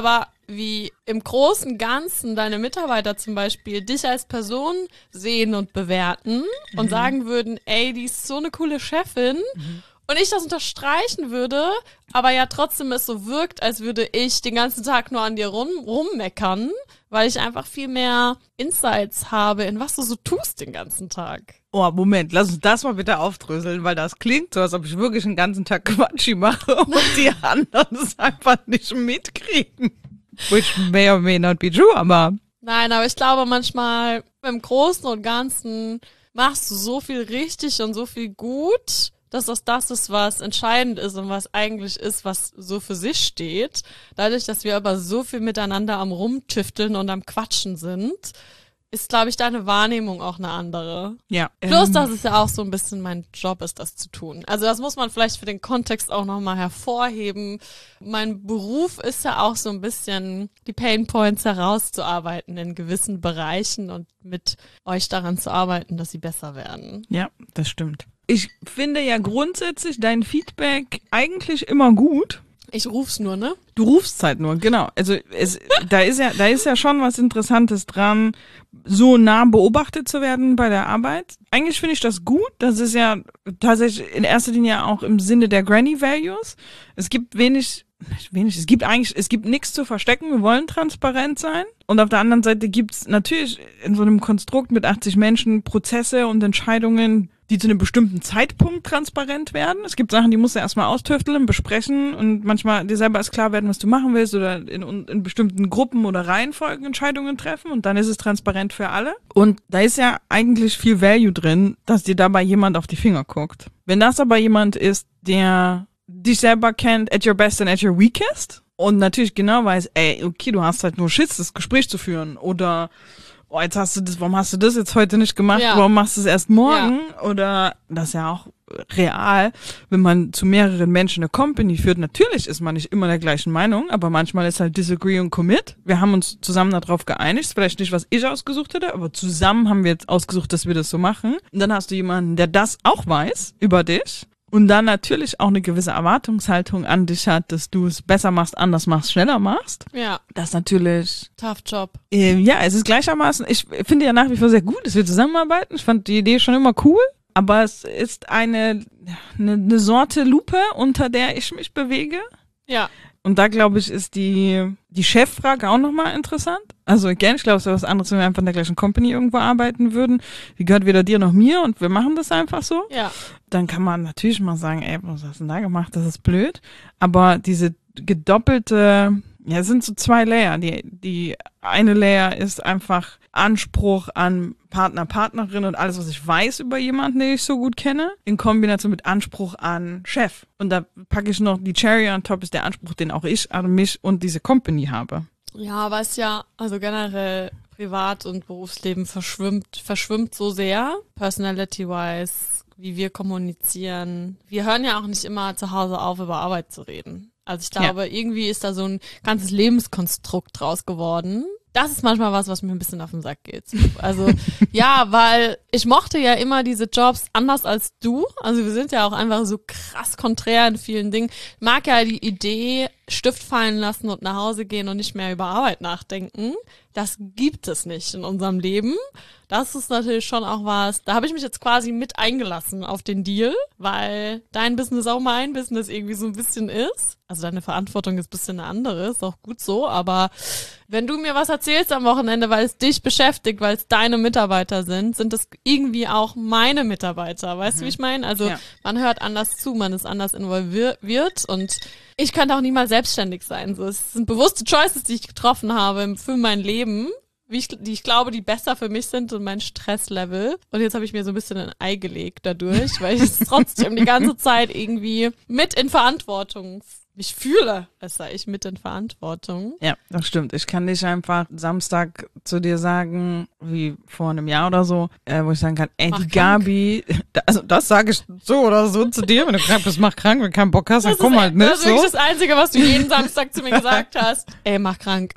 S2: wie im großen Ganzen deine Mitarbeiter zum Beispiel dich als Person sehen und bewerten mhm. und sagen würden, ey, die ist so eine coole Chefin mhm. und ich das unterstreichen würde, aber ja trotzdem es so wirkt, als würde ich den ganzen Tag nur an dir rum, rummeckern, weil ich einfach viel mehr Insights habe, in was du so tust den ganzen Tag.
S1: Oh, Moment, lass uns das mal bitte aufdröseln, weil das klingt so, als ob ich wirklich den ganzen Tag Quatschi mache und die anderen es einfach nicht mitkriegen. Which may or may not be true, aber...
S2: Nein, aber ich glaube manchmal im Großen und Ganzen machst du so viel richtig und so viel gut, dass das das ist, was entscheidend ist und was eigentlich ist, was so für sich steht. Dadurch, dass wir aber so viel miteinander am Rumtüfteln und am Quatschen sind, ist, glaube ich, deine Wahrnehmung auch eine andere.
S1: Ja.
S2: Plus,
S1: ähm,
S2: dass es ja auch so ein bisschen mein Job ist, das zu tun. Also das muss man vielleicht für den Kontext auch nochmal hervorheben. Mein Beruf ist ja auch so ein bisschen die Painpoints herauszuarbeiten in gewissen Bereichen und mit euch daran zu arbeiten, dass sie besser werden.
S1: Ja, das stimmt. Ich finde ja grundsätzlich dein Feedback eigentlich immer gut.
S2: Ich ruf's nur, ne?
S1: Du rufst halt nur, genau. Also es, da ist ja, da ist ja schon was Interessantes dran, so nah beobachtet zu werden bei der Arbeit. Eigentlich finde ich das gut. Das ist ja tatsächlich in erster Linie auch im Sinne der Granny Values. Es gibt wenig, wenig, es gibt eigentlich, es gibt nichts zu verstecken. Wir wollen transparent sein. Und auf der anderen Seite gibt's natürlich in so einem Konstrukt mit achtzig Menschen Prozesse und Entscheidungen, die zu einem bestimmten Zeitpunkt transparent werden. Es gibt Sachen, die musst du erstmal austüfteln, besprechen und manchmal dir selber erst klar werden, was du machen willst oder in, in bestimmten Gruppen oder Reihenfolgen Entscheidungen treffen und dann ist es transparent für alle. Und da ist ja eigentlich viel Value drin, dass dir dabei jemand auf die Finger guckt. Wenn das aber jemand ist, der dich selber kennt at your best and at your weakest und natürlich genau weiß, ey, okay, du hast halt nur Schiss, das Gespräch zu führen oder oh, jetzt hast du das, warum hast du das jetzt heute nicht gemacht? Ja. Warum machst du es erst morgen? Ja. Oder das ist ja auch real, wenn man zu mehreren Menschen eine Company führt. Natürlich ist man nicht immer der gleichen Meinung, aber manchmal ist halt Disagree und Commit. Wir haben uns zusammen darauf geeinigt. Ist vielleicht nicht, was ich ausgesucht hätte, aber zusammen haben wir jetzt ausgesucht, dass wir das so machen. Und dann hast du jemanden, der das auch weiß über dich. Und dann natürlich auch eine gewisse Erwartungshaltung an dich hat, dass du es besser machst, anders machst, schneller machst.
S2: Ja.
S1: Das ist natürlich...
S2: Tough Job.
S1: Äh, ja, es ist gleichermaßen, ich finde ja nach wie vor sehr gut, dass wir zusammenarbeiten. Ich fand die Idee schon immer cool. Aber es ist eine, eine, eine Sorte Lupe, unter der ich mich bewege.
S2: Ja.
S1: Und da, glaube ich, ist die die Cheffrage auch nochmal interessant. Also again, ich glaube, es wäre was anderes, wenn wir einfach in der gleichen Company irgendwo arbeiten würden. Die gehört weder dir noch mir und wir machen das einfach so.
S2: Ja.
S1: Dann kann man natürlich mal sagen, ey, was hast du denn da gemacht? Das ist blöd. Aber diese gedoppelte, ja, es sind so zwei Layer. Die, die eine Layer ist einfach Anspruch an Partner, Partnerin und alles, was ich weiß über jemanden, den ich so gut kenne, in Kombination mit Anspruch an Chef. Und da packe ich noch die Cherry on top, ist der Anspruch, den auch ich an mich und diese Company habe.
S2: Ja, aber es ist ja, also generell Privat- und Berufsleben verschwimmt, verschwimmt so sehr, personality-wise, wie wir kommunizieren. Wir hören ja auch nicht immer zu Hause auf, über Arbeit zu reden. Also ich glaube, ja. irgendwie ist da so ein ganzes Lebenskonstrukt draus geworden. Das ist manchmal was, was mir ein bisschen auf den Sack geht. Also ja, weil ich mochte ja immer diese Jobs anders als du. Also wir sind ja auch einfach so krass konträr in vielen Dingen. Ich mag ja die Idee, Stift fallen lassen und nach Hause gehen und nicht mehr über Arbeit nachdenken. Das gibt es nicht in unserem Leben. Das ist natürlich schon auch was, da habe ich mich jetzt quasi mit eingelassen auf den Deal, weil dein Business auch mein Business irgendwie so ein bisschen ist. Also deine Verantwortung ist ein bisschen eine andere, ist auch gut so, aber wenn du mir was erzählst am Wochenende, weil es dich beschäftigt, weil es deine Mitarbeiter sind, sind das irgendwie auch meine Mitarbeiter, weißt mhm. du, wie ich meine? Also ja. man hört anders zu, man ist anders involviert und ich könnte auch niemals selbstständig sein. So, es sind bewusste Choices, die ich getroffen habe für mein Leben, wie ich, die ich glaube, die besser für mich sind und mein Stresslevel. Und jetzt habe ich mir so ein bisschen ein Ei gelegt dadurch, weil ich es trotzdem die ganze Zeit irgendwie mit in Verantwortung ich fühle, als sei ich mit in Verantwortung.
S1: Ja, das stimmt. Ich kann nicht einfach Samstag zu dir sagen, wie vor einem Jahr oder so, äh, wo ich sagen kann, ey, mach die krank. Gabi, also das sage ich so oder so zu dir, wenn du krank bist, mach krank, wenn du keinen Bock hast, dann komm halt nicht.
S2: Das ist wirklich so. Das Einzige, was du jeden Samstag zu mir gesagt hast. Ey, mach krank.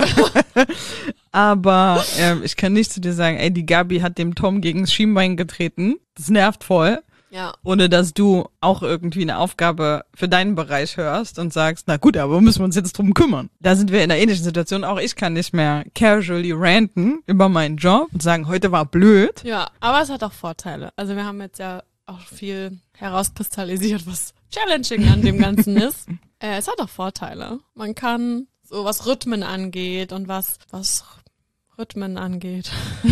S1: Aber äh, ich kann nicht zu dir sagen, ey, die Gabi hat dem Tom gegen das Schienbein getreten. Das nervt voll.
S2: Ja.
S1: Ohne dass du auch irgendwie eine Aufgabe für deinen Bereich hörst und sagst, na gut, aber müssen wir uns jetzt drum kümmern. Da sind wir in einer ähnlichen Situation. Auch ich kann nicht mehr casually ranten über meinen Job und sagen, heute war blöd.
S2: Ja, aber es hat auch Vorteile. Also wir haben jetzt ja auch viel herauskristallisiert, was challenging an dem Ganzen ist. Äh, es hat auch Vorteile. Man kann, so was Rhythmen angeht und was, was Rhythmen angeht.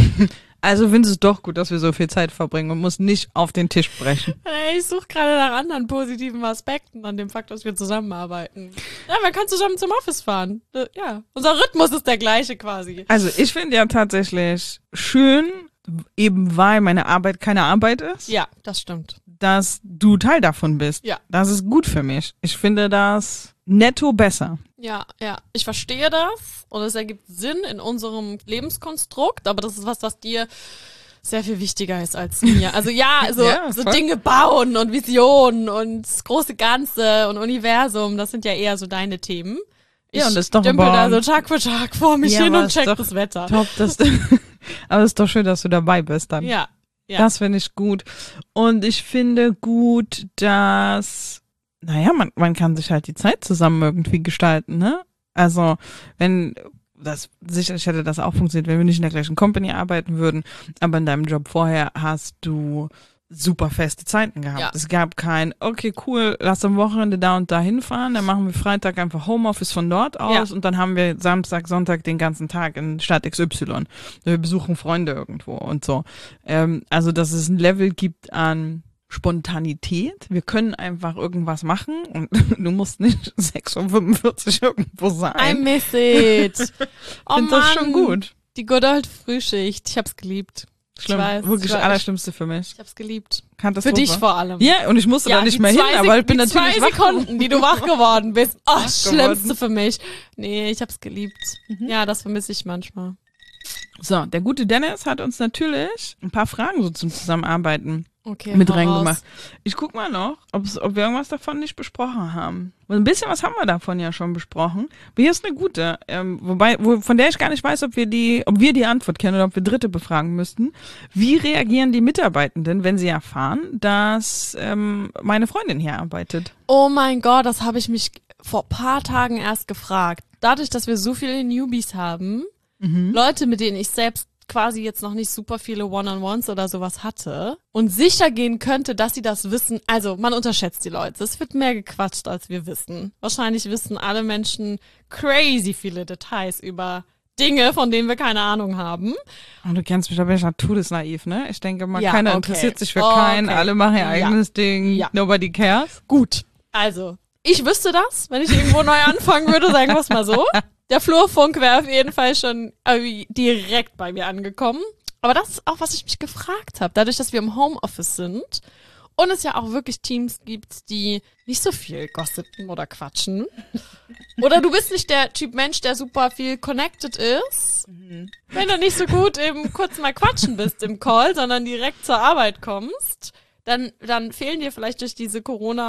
S1: Also findest du es doch gut, dass wir so viel Zeit verbringen und muss nicht auf den Tisch brechen.
S2: Ich suche gerade nach anderen positiven Aspekten an dem Fakt, dass wir zusammenarbeiten. Ja, man kann zusammen zum Office fahren. Ja, unser Rhythmus ist der gleiche quasi.
S1: Also ich finde ja tatsächlich schön, eben weil meine Arbeit keine Arbeit ist,
S2: Ja, das stimmt.
S1: dass du Teil davon bist.
S2: Ja.
S1: Das ist gut für mich. Ich finde das netto besser.
S2: Ja, ja, ich verstehe das und es ergibt Sinn in unserem Lebenskonstrukt, aber das ist was, was dir sehr viel wichtiger ist als mir. Also ja, so,
S1: Ja,
S2: so
S1: voll.
S2: Dinge bauen und Visionen und das große Ganze und Universum, das sind ja eher so deine Themen. Ich
S1: Ja, und das ist doch
S2: dümpel
S1: aber-
S2: da so Tag für Tag vor mich
S1: Ja,
S2: hin
S1: aber
S2: und
S1: ist
S2: check
S1: doch
S2: das Wetter.
S1: Top, das, aber es ist doch schön, dass du dabei bist dann.
S2: Ja, ja.
S1: Das finde ich gut. Und ich finde gut, dass, naja, man, man kann sich halt die Zeit zusammen irgendwie gestalten, ne? Also, wenn, das, sicherlich hätte das auch funktioniert, wenn wir nicht in der gleichen Company arbeiten würden, aber in deinem Job vorher hast du super feste Zeiten gehabt.
S2: Ja.
S1: Es gab kein, okay, cool, lass am Wochenende da und da hinfahren, dann machen wir Freitag einfach Homeoffice von dort aus
S2: Ja.
S1: und dann haben wir Samstag, Sonntag den ganzen Tag in Stadt X Y. Wir besuchen Freunde irgendwo und so. Ähm, also, dass es ein Level gibt an Spontanität. Wir können einfach irgendwas machen und du musst nicht sechs Uhr fünfundvierzig irgendwo
S2: I
S1: sein.
S2: miss it. Oh
S1: Ich finde das schon gut.
S2: Die good old Frühschicht, ich hab's geliebt.
S1: Schlimm,
S2: Ich weiß,
S1: wirklich
S2: ich
S1: das
S2: weiß.
S1: Allerschlimmste für mich.
S2: Ich hab's geliebt. Für
S1: Katastrophe.
S2: dich vor allem.
S1: Ja, und ich musste da nicht
S2: die
S1: mehr hin,
S2: zwei
S1: aber ich bin
S2: die
S1: natürlich
S2: zwei
S1: wach geworden.
S2: Sekunden, die du wach geworden bist. Oh,
S1: Wach
S2: schlimmste
S1: geworden.
S2: für mich. Nee, ich hab's geliebt. Ja, das vermisse ich manchmal.
S1: So, der gute Dennis hat uns natürlich ein paar Fragen so zum Zusammenarbeiten
S2: Okay,
S1: mit
S2: hau
S1: reingemacht.
S2: raus.
S1: Ich guck mal noch, ob's, ob wir irgendwas davon nicht besprochen haben. Und ein bisschen was haben wir davon ja schon besprochen. Aber hier ist eine gute, ähm, wobei, wo, von der ich gar nicht weiß, ob wir die, ob wir die Antwort kennen oder ob wir Dritte befragen müssten. Wie reagieren die Mitarbeitenden, wenn sie erfahren, dass ähm, meine Freundin hier arbeitet?
S2: Oh mein Gott, das habe ich mich vor paar Tagen erst gefragt. Dadurch, dass wir so viele Newbies haben, Leute, mit denen ich selbst quasi jetzt noch nicht super viele One-on-Ones oder sowas hatte und sicher gehen könnte, dass sie das wissen. Also, man unterschätzt die Leute. Es wird mehr gequatscht, als wir wissen. Wahrscheinlich wissen alle Menschen crazy viele Details über Dinge, von denen wir keine Ahnung haben.
S1: Und du kennst mich, da bin ich ja todesnaiv, ne? Ich denke mal,
S2: Ja,
S1: keiner
S2: okay.
S1: interessiert sich für
S2: Okay.
S1: keinen, alle machen ihr
S2: Ja.
S1: eigenes Ding,
S2: Ja.
S1: nobody cares.
S2: Gut. Also, ich wüsste das, wenn ich irgendwo neu anfangen würde, sagen wir es mal so. Der Flurfunk wäre auf jeden Fall schon äh, direkt bei mir angekommen. Aber das ist auch, was ich mich gefragt habe. Dadurch, dass wir im Homeoffice sind und es ja auch wirklich Teams gibt, die nicht so viel gossipen oder quatschen. Oder du bist nicht der Typ Mensch, der super viel connected ist. Wenn du nicht so gut eben kurz mal quatschen bist im Call, sondern direkt zur Arbeit kommst, dann, dann fehlen dir vielleicht durch diese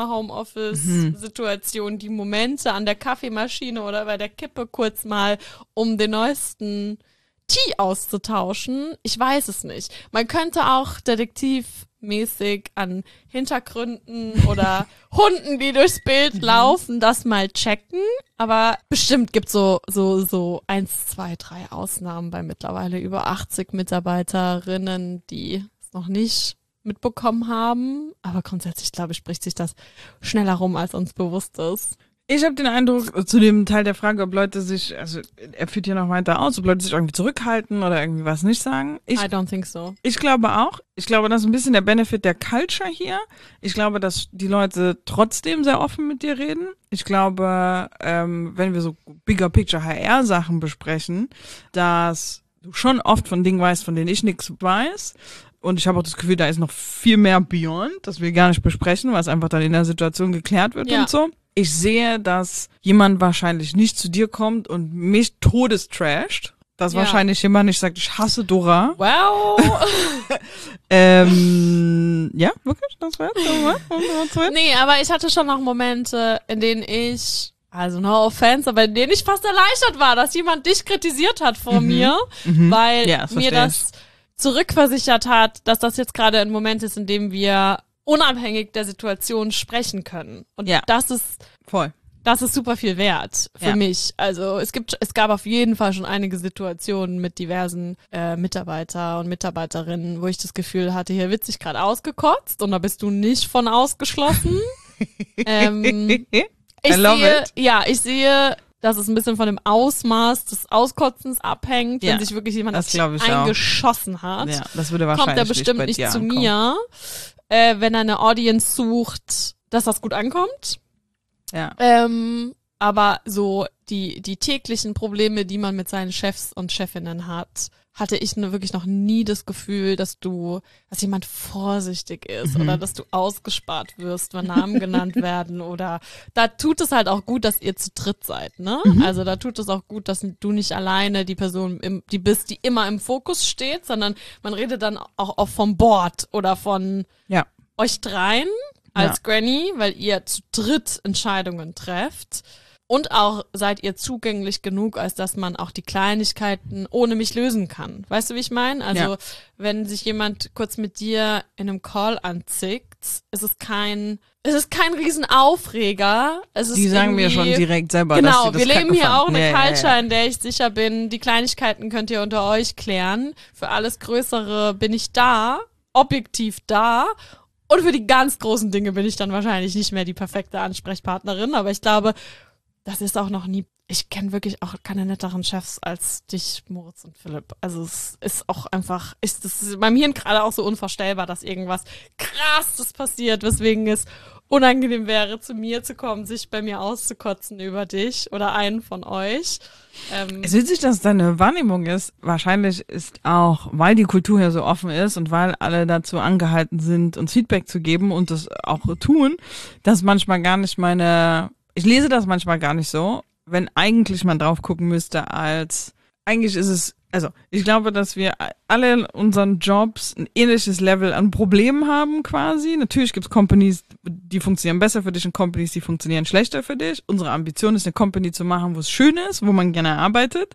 S2: Corona-Homeoffice-Situation die Momente an der Kaffeemaschine oder bei der Kippe kurz mal, um den neuesten Tee auszutauschen. Ich weiß es nicht. Man könnte auch detektivmäßig an Hintergründen oder Hunden, die durchs Bild laufen, das mal checken. Aber bestimmt gibt so so so eins, zwei, drei Ausnahmen bei mittlerweile über achtzig Mitarbeiterinnen, die es noch nicht mitbekommen haben. Aber grundsätzlich, glaube ich, spricht sich das schneller rum, als uns bewusst ist.
S1: Ich habe den Eindruck, zu dem Teil der Frage, ob Leute sich, also er führt hier noch weiter aus, ob Leute sich irgendwie zurückhalten oder irgendwie was nicht sagen. Ich,
S2: I don't think so.
S1: ich glaube auch. Ich glaube, das ist ein bisschen der Benefit der Culture hier. Ich glaube, dass die Leute trotzdem sehr offen mit dir reden. Ich glaube, ähm, wenn wir so Bigger Picture H R-Sachen besprechen, dass du schon oft von Dingen weißt, von denen ich nichts weiß. Und ich habe auch das Gefühl, da ist noch viel mehr beyond, das wir gar nicht besprechen, was einfach dann in der Situation geklärt wird
S2: Ja.
S1: und so. Ich sehe, dass jemand wahrscheinlich nicht zu dir kommt und mich todestrasht. Dass
S2: Ja.
S1: wahrscheinlich jemand nicht sagt, ich hasse Dora.
S2: Well,
S1: Ähm, ja, wirklich? Das war jetzt so, was?
S2: nee, aber ich hatte schon noch Momente, in denen ich, also no offense, aber in denen ich fast erleichtert war, dass jemand dich kritisiert hat vor mir, weil
S1: Ja, das
S2: mir
S1: verstehe
S2: das zurückversichert hat, dass das jetzt gerade ein Moment ist, in dem wir unabhängig der Situation sprechen können. Und
S1: Ja.
S2: das ist
S1: Voll.
S2: das ist super viel wert für
S1: Ja.
S2: mich. Also es gibt, es gab auf jeden Fall schon einige Situationen mit diversen äh, Mitarbeiter und Mitarbeiterinnen, wo ich das Gefühl hatte, hier wird sich gerade ausgekotzt und da bist du nicht von ausgeschlossen. ähm,
S1: I
S2: ich
S1: love
S2: sehe,
S1: it.
S2: ja, ich sehe, dass es ein bisschen von dem Ausmaß des Auskotzens abhängt,
S1: Ja,
S2: wenn sich wirklich jemand
S1: das
S2: auf dich
S1: glaub ich auch.
S2: eingeschossen hat.
S1: Ja, das würde wahrscheinlich
S2: Kommt er bestimmt
S1: bei
S2: nicht
S1: dir
S2: zu
S1: ankommen.
S2: mir, äh, wenn er eine Audience sucht, dass das gut ankommt.
S1: Ja.
S2: Ähm, aber so die, die täglichen Probleme, die man mit seinen Chefs und Chefinnen hat, hatte ich nur wirklich noch nie das Gefühl, dass du, dass jemand vorsichtig ist
S1: Mhm.
S2: oder dass du ausgespart wirst, wenn Namen genannt werden oder da tut es halt auch gut, dass ihr zu dritt seid, ne?
S1: Mhm.
S2: Also da tut es auch gut, dass du nicht alleine die Person, im, die bist, die immer im Fokus steht, sondern man redet dann auch oft vom Board oder von
S1: Ja.
S2: euch dreien als
S1: Ja.
S2: Granny, weil ihr zu dritt Entscheidungen trefft. Und auch seid ihr zugänglich genug, als dass man auch die Kleinigkeiten ohne mich lösen kann. Weißt du, wie ich meine? Also
S1: Ja.
S2: wenn sich jemand kurz mit dir in einem Call anzickt, ist es kein, es ist kein Riesenaufreger. Es ist
S1: Die sagen mir schon
S2: irgendwie-
S1: direkt selber, dass
S2: Genau,
S1: sie das
S2: wir leben
S1: kacke
S2: hier auch
S1: fanden.
S2: eine
S1: Ja, ja,
S2: Culture,
S1: ja.
S2: in der ich sicher bin, die Kleinigkeiten könnt ihr unter euch klären. Für alles Größere bin ich da, objektiv da. Und für die ganz großen Dinge bin ich dann wahrscheinlich nicht mehr die perfekte Ansprechpartnerin. Aber ich glaube, das ist auch noch nie, ich kenne wirklich auch keine netteren Chefs als dich, Moritz und Philipp. Also es ist auch einfach, ist das ist beim Hirn gerade auch so unvorstellbar, dass irgendwas Krasses passiert, weswegen es unangenehm wäre, zu mir zu kommen, sich bei mir auszukotzen über dich oder einen von euch. Ähm,
S1: Es ist witzig, dass deine Wahrnehmung ist. Wahrscheinlich ist auch, weil die Kultur hier so offen ist und weil alle dazu angehalten sind, uns Feedback zu geben und das auch tun, dass manchmal gar nicht meine, ich lese das manchmal gar nicht so, wenn eigentlich man drauf gucken müsste als, eigentlich ist es, also ich glaube, dass wir alle in unseren Jobs ein ähnliches Level an Problemen haben quasi. Natürlich gibt es Companies, die funktionieren besser für dich und Companies, die funktionieren schlechter für dich. Unsere Ambition ist, eine Company zu machen, wo es schön ist, wo man gerne arbeitet.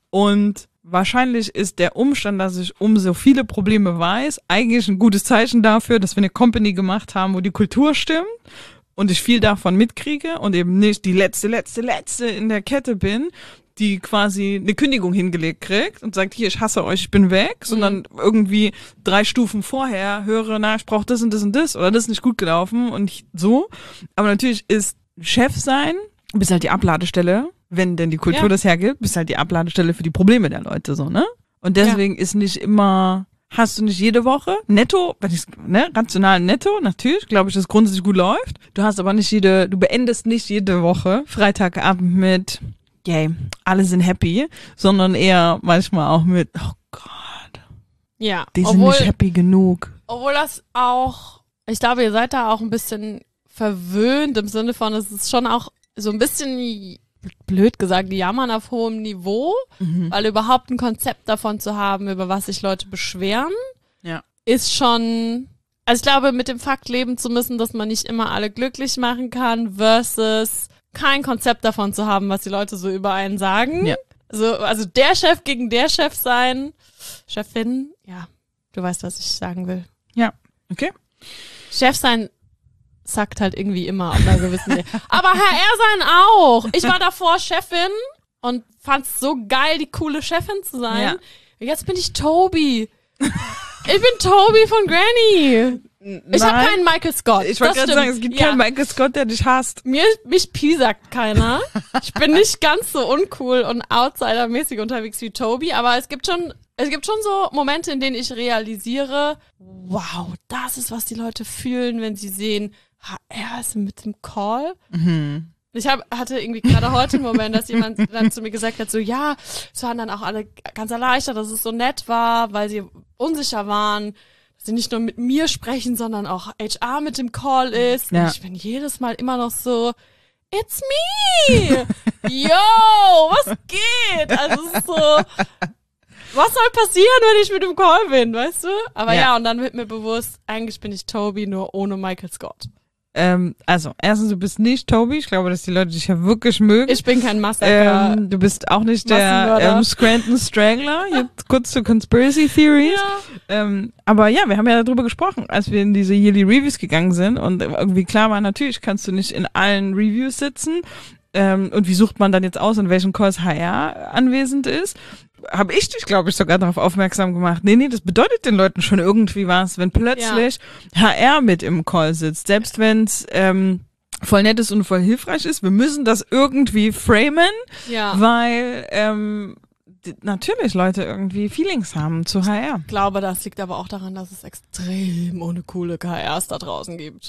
S1: Und wahrscheinlich ist der Umstand, dass ich um so viele Probleme weiß, eigentlich ein gutes Zeichen dafür, dass wir eine Company gemacht haben, wo die Kultur stimmt und ich viel davon mitkriege und eben nicht die letzte, letzte, letzte in der Kette bin, die quasi eine Kündigung hingelegt kriegt und sagt, hier, ich hasse euch, ich bin weg, sondern irgendwie drei Stufen vorher höre, na, ich brauche das und das und das oder das ist nicht gut gelaufen und ich, so. Aber natürlich ist Chef sein, bist halt die Abladestelle, wenn denn die Kultur
S2: Ja.
S1: das hergibt, bist halt die Abladestelle für die Probleme der Leute, so, ne? Und deswegen ist nicht immer, hast du nicht jede Woche netto, wenn ich, ne, rational netto, natürlich, glaube ich, dass es grundsätzlich gut läuft. Du hast aber nicht jede, du beendest nicht jede Woche Freitagabend mit, yay, alle sind happy, sondern eher manchmal auch mit, oh Gott,
S2: ja,
S1: die sind
S2: obwohl,
S1: nicht happy genug.
S2: obwohl das auch, ich glaube, ihr seid da auch ein bisschen verwöhnt im Sinne von, es ist schon auch so ein bisschen, blöd gesagt, jammern auf hohem Niveau,
S1: Mhm.
S2: weil überhaupt ein Konzept davon zu haben, über was sich Leute beschweren,
S1: Ja.
S2: ist schon, also ich glaube, mit dem Fakt leben zu müssen, dass man nicht immer alle glücklich machen kann, versus kein Konzept davon zu haben, was die Leute so über einen sagen.
S1: Ja.
S2: Also, also der Chef gegen der Chef sein, Chefin, ja, du weißt, was ich sagen will.
S1: Ja, okay.
S2: Chef sein sagt halt irgendwie immer auf einer gewissen Ebene. Aber Herr R sein auch. Ich war davor Chefin und fand's so geil, die coole Chefin zu sein.
S1: Ja.
S2: Jetzt bin ich Toby. Ich bin Toby von Granny. Ich habe keinen Michael Scott.
S1: Ich wollte
S2: Das
S1: gerade
S2: stimmt.
S1: sagen, es gibt
S2: Ja.
S1: keinen Michael Scott, der dich hasst.
S2: Mir, mich piesackt keiner. Ich bin nicht ganz so uncool und outsidermäßig unterwegs wie Toby, aber es gibt schon, es gibt schon so Momente, in denen ich realisiere, wow, das ist, was die Leute fühlen, wenn sie sehen, H R ist mit dem Call.
S1: Mhm.
S2: Ich hab, hatte irgendwie gerade heute einen Moment, dass jemand dann zu mir gesagt hat, so, ja, es waren dann auch alle ganz erleichtert, dass es so nett war, weil sie unsicher waren, dass sie nicht nur mit mir sprechen, sondern auch H R mit dem Call ist.
S1: Ja.
S2: Und ich bin jedes Mal immer noch so, it's me! Yo, was geht? Also es ist so, was soll passieren, wenn ich mit dem Call bin, weißt du? Aber
S1: Ja.
S2: ja, und dann wird mir bewusst, eigentlich bin ich Toby, nur ohne Michael Scott.
S1: Ähm, also, erstens, du bist nicht Toby. Ich glaube, dass die Leute dich ja wirklich mögen.
S2: Ich bin kein Massaker.
S1: Ähm, du bist auch nicht der
S2: Massenmörder.
S1: ähm, Scranton Strangler. Jetzt kurz zu Conspiracy Theories.
S2: Ja.
S1: Ähm, aber ja, wir haben ja darüber gesprochen, als wir in diese Yearly Reviews gegangen sind und irgendwie klar war, natürlich kannst du nicht in allen Reviews sitzen. Ähm, und wie sucht man dann jetzt aus, in welchem Kurs H R anwesend ist? Habe ich dich, glaube ich, sogar darauf aufmerksam gemacht. Nee, nee, das bedeutet den Leuten schon irgendwie was, wenn plötzlich ja. H R mit im Call sitzt. Selbst wenn es ähm, voll nett ist und voll hilfreich ist. Wir müssen das irgendwie framen,
S2: Ja.
S1: weil ähm, die, natürlich Leute irgendwie Feelings haben zu H R.
S2: Ich glaube, das liegt aber auch daran, dass es extrem ohne coole K Rs da draußen gibt.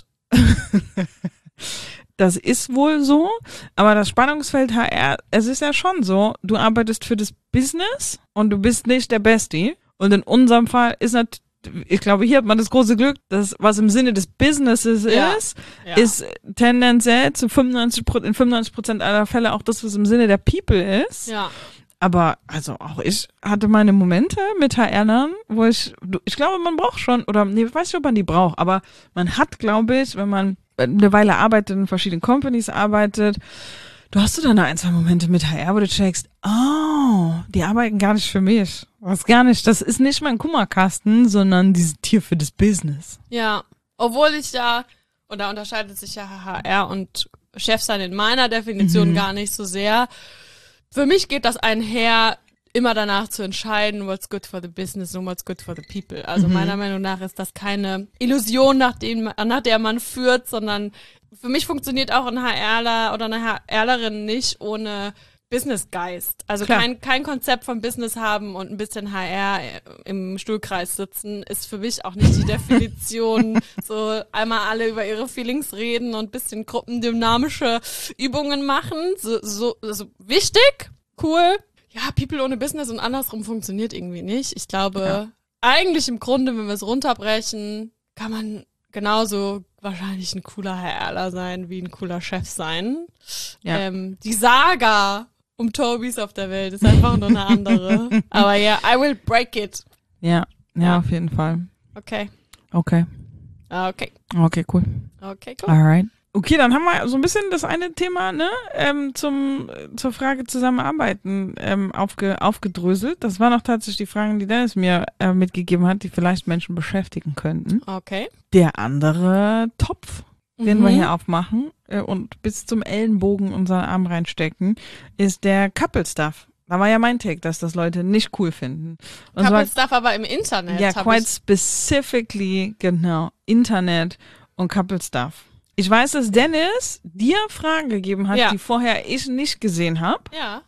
S1: Das ist wohl so, aber das Spannungsfeld H R, es ist ja schon so, du arbeitest für das Business und du bist nicht der Bestie. Und in unserem Fall ist natürlich, ich glaube, hier hat man das große Glück, dass was im Sinne des Businesses
S2: Ja.
S1: ist,
S2: Ja.
S1: ist tendenziell zu fünfundneunzig Prozent, in fünfundneunzig Prozent aller Fälle auch das, was im Sinne der People ist.
S2: Ja.
S1: Aber also auch ich hatte meine Momente mit H R-Lern, wo ich, ich glaube, man braucht schon, oder nee, ich weiß nicht, ob man die braucht, aber man hat, glaube ich, wenn man eine Weile arbeitet, in verschiedenen Companies arbeitet, du hast du dann ein, zwei Momente mit H R, wo du checkst, oh, die arbeiten gar nicht für mich. Was gar nicht, das ist nicht mein Kummerkasten, sondern die sind hier für das Business.
S2: Ja. Obwohl ich da, und da unterscheidet sich ja H R und Chefsein in meiner Definition
S1: Mhm.
S2: gar nicht so sehr. Für mich geht das einher, immer danach zu entscheiden, what's good for the business und what's good for the people. Also
S1: Mhm.
S2: meiner Meinung nach ist das keine Illusion, nach, dem, nach der man führt, sondern für mich funktioniert auch ein HRler oder eine HRlerin nicht ohne Businessgeist. Also
S1: Klar.
S2: kein, kein Konzept von Business haben und ein bisschen H R im Stuhlkreis sitzen, ist für mich auch nicht die Definition. So einmal alle über ihre Feelings reden und ein bisschen gruppendynamische Übungen machen. So, so, so wichtig, cool. Ja, People ohne Business und andersrum funktioniert irgendwie nicht. Ich glaube,
S1: Ja.
S2: eigentlich im Grunde, wenn wir es runterbrechen, kann man genauso wahrscheinlich ein cooler HRler sein, wie ein cooler Chef sein.
S1: Ja.
S2: Ähm, die Saga um Tobys auf der Welt ist einfach nur eine andere. Aber ja, I will break it.
S1: Ja, ja,
S2: Ja.
S1: auf jeden Fall.
S2: Okay.
S1: Okay,
S2: Okay.
S1: okay, cool.
S2: Okay, cool.
S1: Alright. Okay, dann haben wir so ein bisschen das eine Thema, ne, ähm, zum, zur Frage Zusammenarbeiten ähm, aufge, aufgedröselt. Das waren auch tatsächlich die Fragen, die Dennis mir äh, mitgegeben hat, die vielleicht Menschen beschäftigen könnten.
S2: Okay.
S1: Der andere Topf, den
S2: Mhm.
S1: wir hier aufmachen äh, und bis zum Ellenbogen unseren Arm reinstecken, ist der Couple Stuff. Da war ja mein Take, dass das Leute nicht cool finden. Und
S2: Couple
S1: zwar,
S2: Stuff aber im Internet.
S1: ja,
S2: hab
S1: quite
S2: ich.
S1: specifically, genau, Internet und Couple Stuff. Ich weiß, dass Dennis dir Fragen gegeben hat,
S2: Ja.
S1: die vorher ich nicht gesehen habe.
S2: Ja.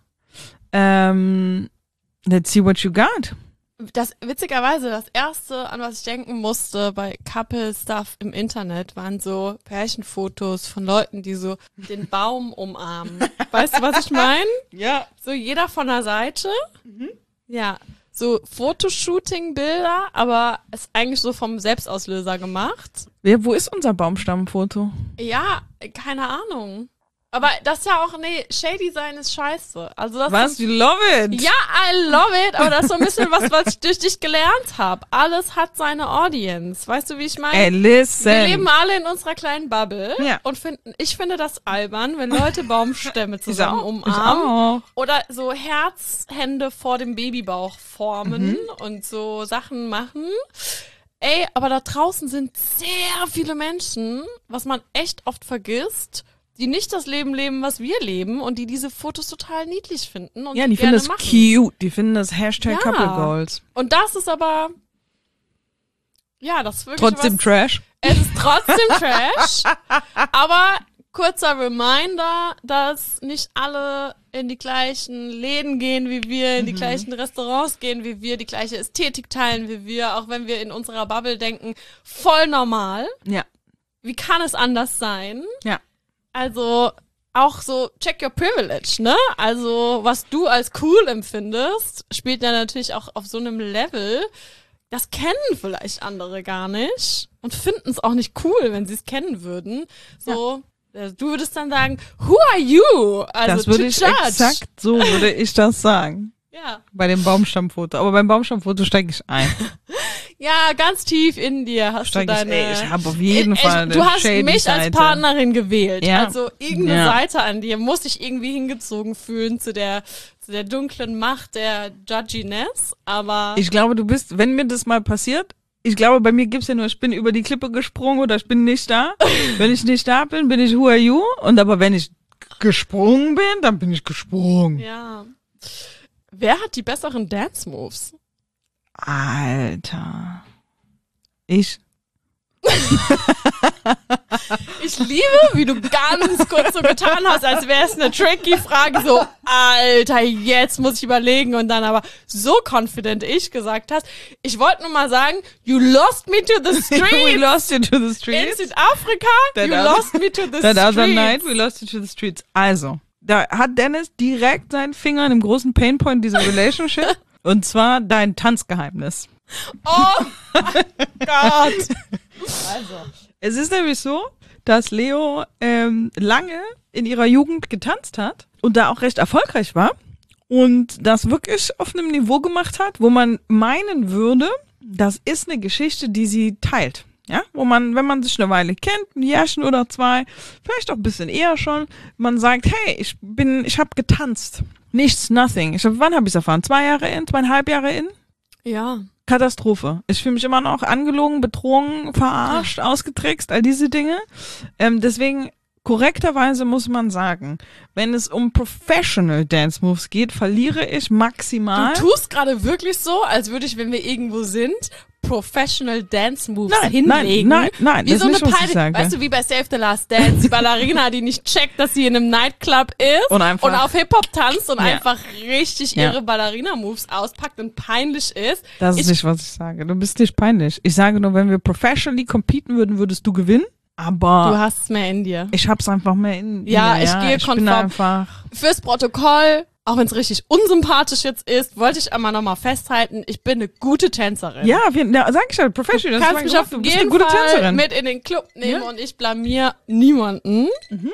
S1: Ähm, let's see what you got.
S2: Das, witzigerweise, das erste, an was ich denken musste bei Couple Stuff im Internet, waren so Pärchenfotos von Leuten, die so den Baum umarmen. Weißt du, was ich meine?
S1: Ja.
S2: So jeder von der Seite. Ja. So Fotoshooting-Bilder, aber ist eigentlich so vom Selbstauslöser gemacht.
S1: Wer, wo ist unser Baumstammfoto?
S2: Ja, keine Ahnung. Aber das ist ja auch, nee, Shady sein ist scheiße. Also das
S1: Was?
S2: sind-
S1: You love it?
S2: Ja, I love it, aber das ist so ein bisschen was, was ich durch dich gelernt habe. Alles hat seine Audience. Weißt du, wie ich meine?
S1: Ey, listen.
S2: Wir leben alle in unserer kleinen Bubble
S1: Ja.
S2: und finden, ich finde das albern, wenn Leute Baumstämme zusammen
S1: Ich auch.
S2: umarmen
S1: Ich auch.
S2: oder so Herzhände vor dem Babybauch formen
S1: Mhm.
S2: und so Sachen machen. Ey, aber da draußen sind sehr viele Menschen, was man echt oft vergisst, die nicht das Leben leben, was wir leben und die diese Fotos total niedlich finden und
S1: Ja, die
S2: gerne
S1: finden das
S2: machen.
S1: cute. Die finden das Hashtag
S2: Ja.
S1: Couple Goals.
S2: Und das ist aber, ja, das ist wirklich
S1: Trotzdem
S2: was,
S1: Trash.
S2: es ist trotzdem Trash, aber kurzer Reminder, dass nicht alle in die gleichen Läden gehen wie wir, in die gleichen Restaurants gehen wie wir, die gleiche Ästhetik teilen wie wir, auch wenn wir in unserer Bubble denken, voll normal.
S1: Ja.
S2: Wie kann es anders sein?
S1: Ja.
S2: Also auch so check your privilege, ne? Also was du als cool empfindest, spielt ja natürlich auch auf so einem Level. Das kennen vielleicht andere gar nicht und finden es auch nicht cool, wenn sie es kennen würden. So, äh, du würdest dann sagen, who are you? Also
S1: Das würde
S2: to
S1: ich
S2: judge.
S1: exakt so würde ich das sagen.
S2: Ja.
S1: Bei dem Baumstammfoto. Aber beim Baumstammfoto steige ich ein.
S2: Ja, ganz tief in dir hast
S1: Steig
S2: du
S1: ich,
S2: deine...
S1: ey, ich habe auf jeden
S2: Ich-
S1: Fall eine
S2: Du hast
S1: shady
S2: mich als
S1: Seite.
S2: Partnerin gewählt.
S1: Ja.
S2: Also irgendeine
S1: Ja.
S2: Seite an dir muss ich irgendwie hingezogen fühlen zu der, zu der dunklen Macht der Judginess. Aber
S1: Ich glaube, du bist, wenn mir das mal passiert, ich glaube, bei mir gibt's ja nur, ich bin über die Klippe gesprungen oder ich bin nicht da. Wenn ich nicht da bin, bin ich who are you? Und aber wenn ich gesprungen bin, dann bin ich gesprungen.
S2: ja. Wer hat die besseren Dance-Moves?
S1: Alter. Ich.
S2: Ich liebe, wie du ganz kurz so getan hast, als wäre es eine tricky Frage. So, Alter, jetzt muss ich überlegen. Und dann aber so confident ich gesagt hast. Ich wollte nur mal sagen, you lost me to the
S1: We
S2: streets.
S1: lost you to the
S2: In
S1: streets.
S2: Südafrika,
S1: That
S2: you
S1: other-
S2: lost me to the
S1: That other
S2: streets.
S1: night, we lost you to the streets. Also, da hat Dennis direkt seinen Finger in dem großen Painpoint dieser Relationship. Und zwar dein Tanzgeheimnis.
S2: Oh mein Gott. Also.
S1: Es ist nämlich so, dass Leo ähm, lange in ihrer Jugend getanzt hat und da auch recht erfolgreich war und das wirklich auf einem Niveau gemacht hat, wo man meinen würde, das ist eine Geschichte, die sie teilt. Ja, wo man, wenn man sich eine Weile kennt, ein Jährchen oder zwei, vielleicht auch ein bisschen eher schon, man sagt, hey, ich bin, ich habe getanzt. Nichts, nothing. Ich hab, wann habe ich es erfahren? Zwei Jahre in, zweieinhalb Jahre in?
S2: Ja.
S1: Katastrophe. Ich fühle mich immer noch angelogen, betrogen, verarscht, ausgetrickst, all diese Dinge. Ähm, deswegen, korrekterweise muss man sagen, wenn es um Professional Dance Moves geht, verliere ich maximal.
S2: Du tust gerade wirklich so, als würde ich, wenn wir irgendwo sind, Professional Dance Moves
S1: Nein,
S2: hinlegen.
S1: nein, nein, nein,
S2: wie
S1: das
S2: so
S1: ist
S2: eine
S1: nicht, was ich
S2: Peine-
S1: sage.
S2: Weißt du, wie bei Save the Last Dance, die Ballerina, die nicht checkt, dass sie in einem Nightclub ist
S1: Und einfach-
S2: und auf Hip-Hop tanzt und
S1: Ja.
S2: einfach richtig
S1: Ja.
S2: ihre Ballerina-Moves auspackt und peinlich ist.
S1: Das ist
S2: ich,
S1: nicht, was ich sage. Du bist nicht peinlich. Ich sage nur, wenn wir professionally competen würden, würdest du gewinnen. Aber
S2: Du hast es mehr in dir.
S1: ich hab's einfach mehr in
S2: Ja,
S1: mir,
S2: ich gehe
S1: Ich bin
S2: konform.
S1: einfach.
S2: Fürs Protokoll, auch wenn es richtig unsympathisch jetzt ist, wollte ich einmal nochmal festhalten, ich bin eine gute Tänzerin.
S1: Ja, auf jeden, ja, sag ich halt, professional.
S2: Du
S1: das
S2: kannst
S1: ist
S2: mich
S1: mein
S2: auf
S1: Beruf. Du bist eine
S2: jeden
S1: gute
S2: Fall
S1: Tänzerin.
S2: mit in den Club nehmen
S1: Ja.
S2: und ich blamier niemanden.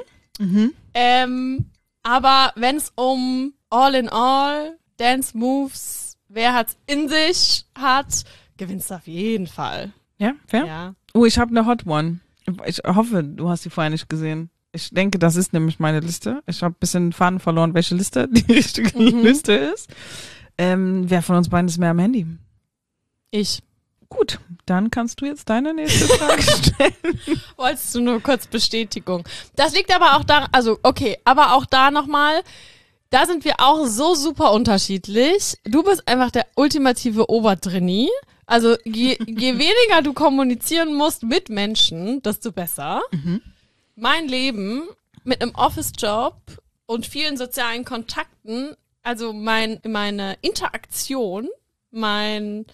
S1: Mhm.
S2: Ähm, aber wenn es um All in All, Dance Moves, wer hat's in sich hat, gewinnst du auf jeden Fall.
S1: Ja, fair?
S2: Ja.
S1: Oh, ich habe eine Hot One. Ich hoffe, du hast die vorher nicht gesehen. Ich denke, das ist nämlich meine Liste. Ich habe ein bisschen Faden verloren, welche Liste die richtige
S2: Mhm.
S1: Liste ist. Ähm, wer von uns beiden ist mehr am Handy?
S2: Ich.
S1: Gut, dann kannst du jetzt deine nächste Frage stellen.
S2: Wolltest du nur kurz Bestätigung. Das liegt aber auch da, also okay, aber auch da nochmal, da sind wir auch so super unterschiedlich. Du bist einfach der ultimative Obertrainee. Also je, je weniger du kommunizieren musst mit Menschen, desto besser. Mein Leben mit einem Office-Job und vielen sozialen Kontakten, also mein, meine Interaktion, mein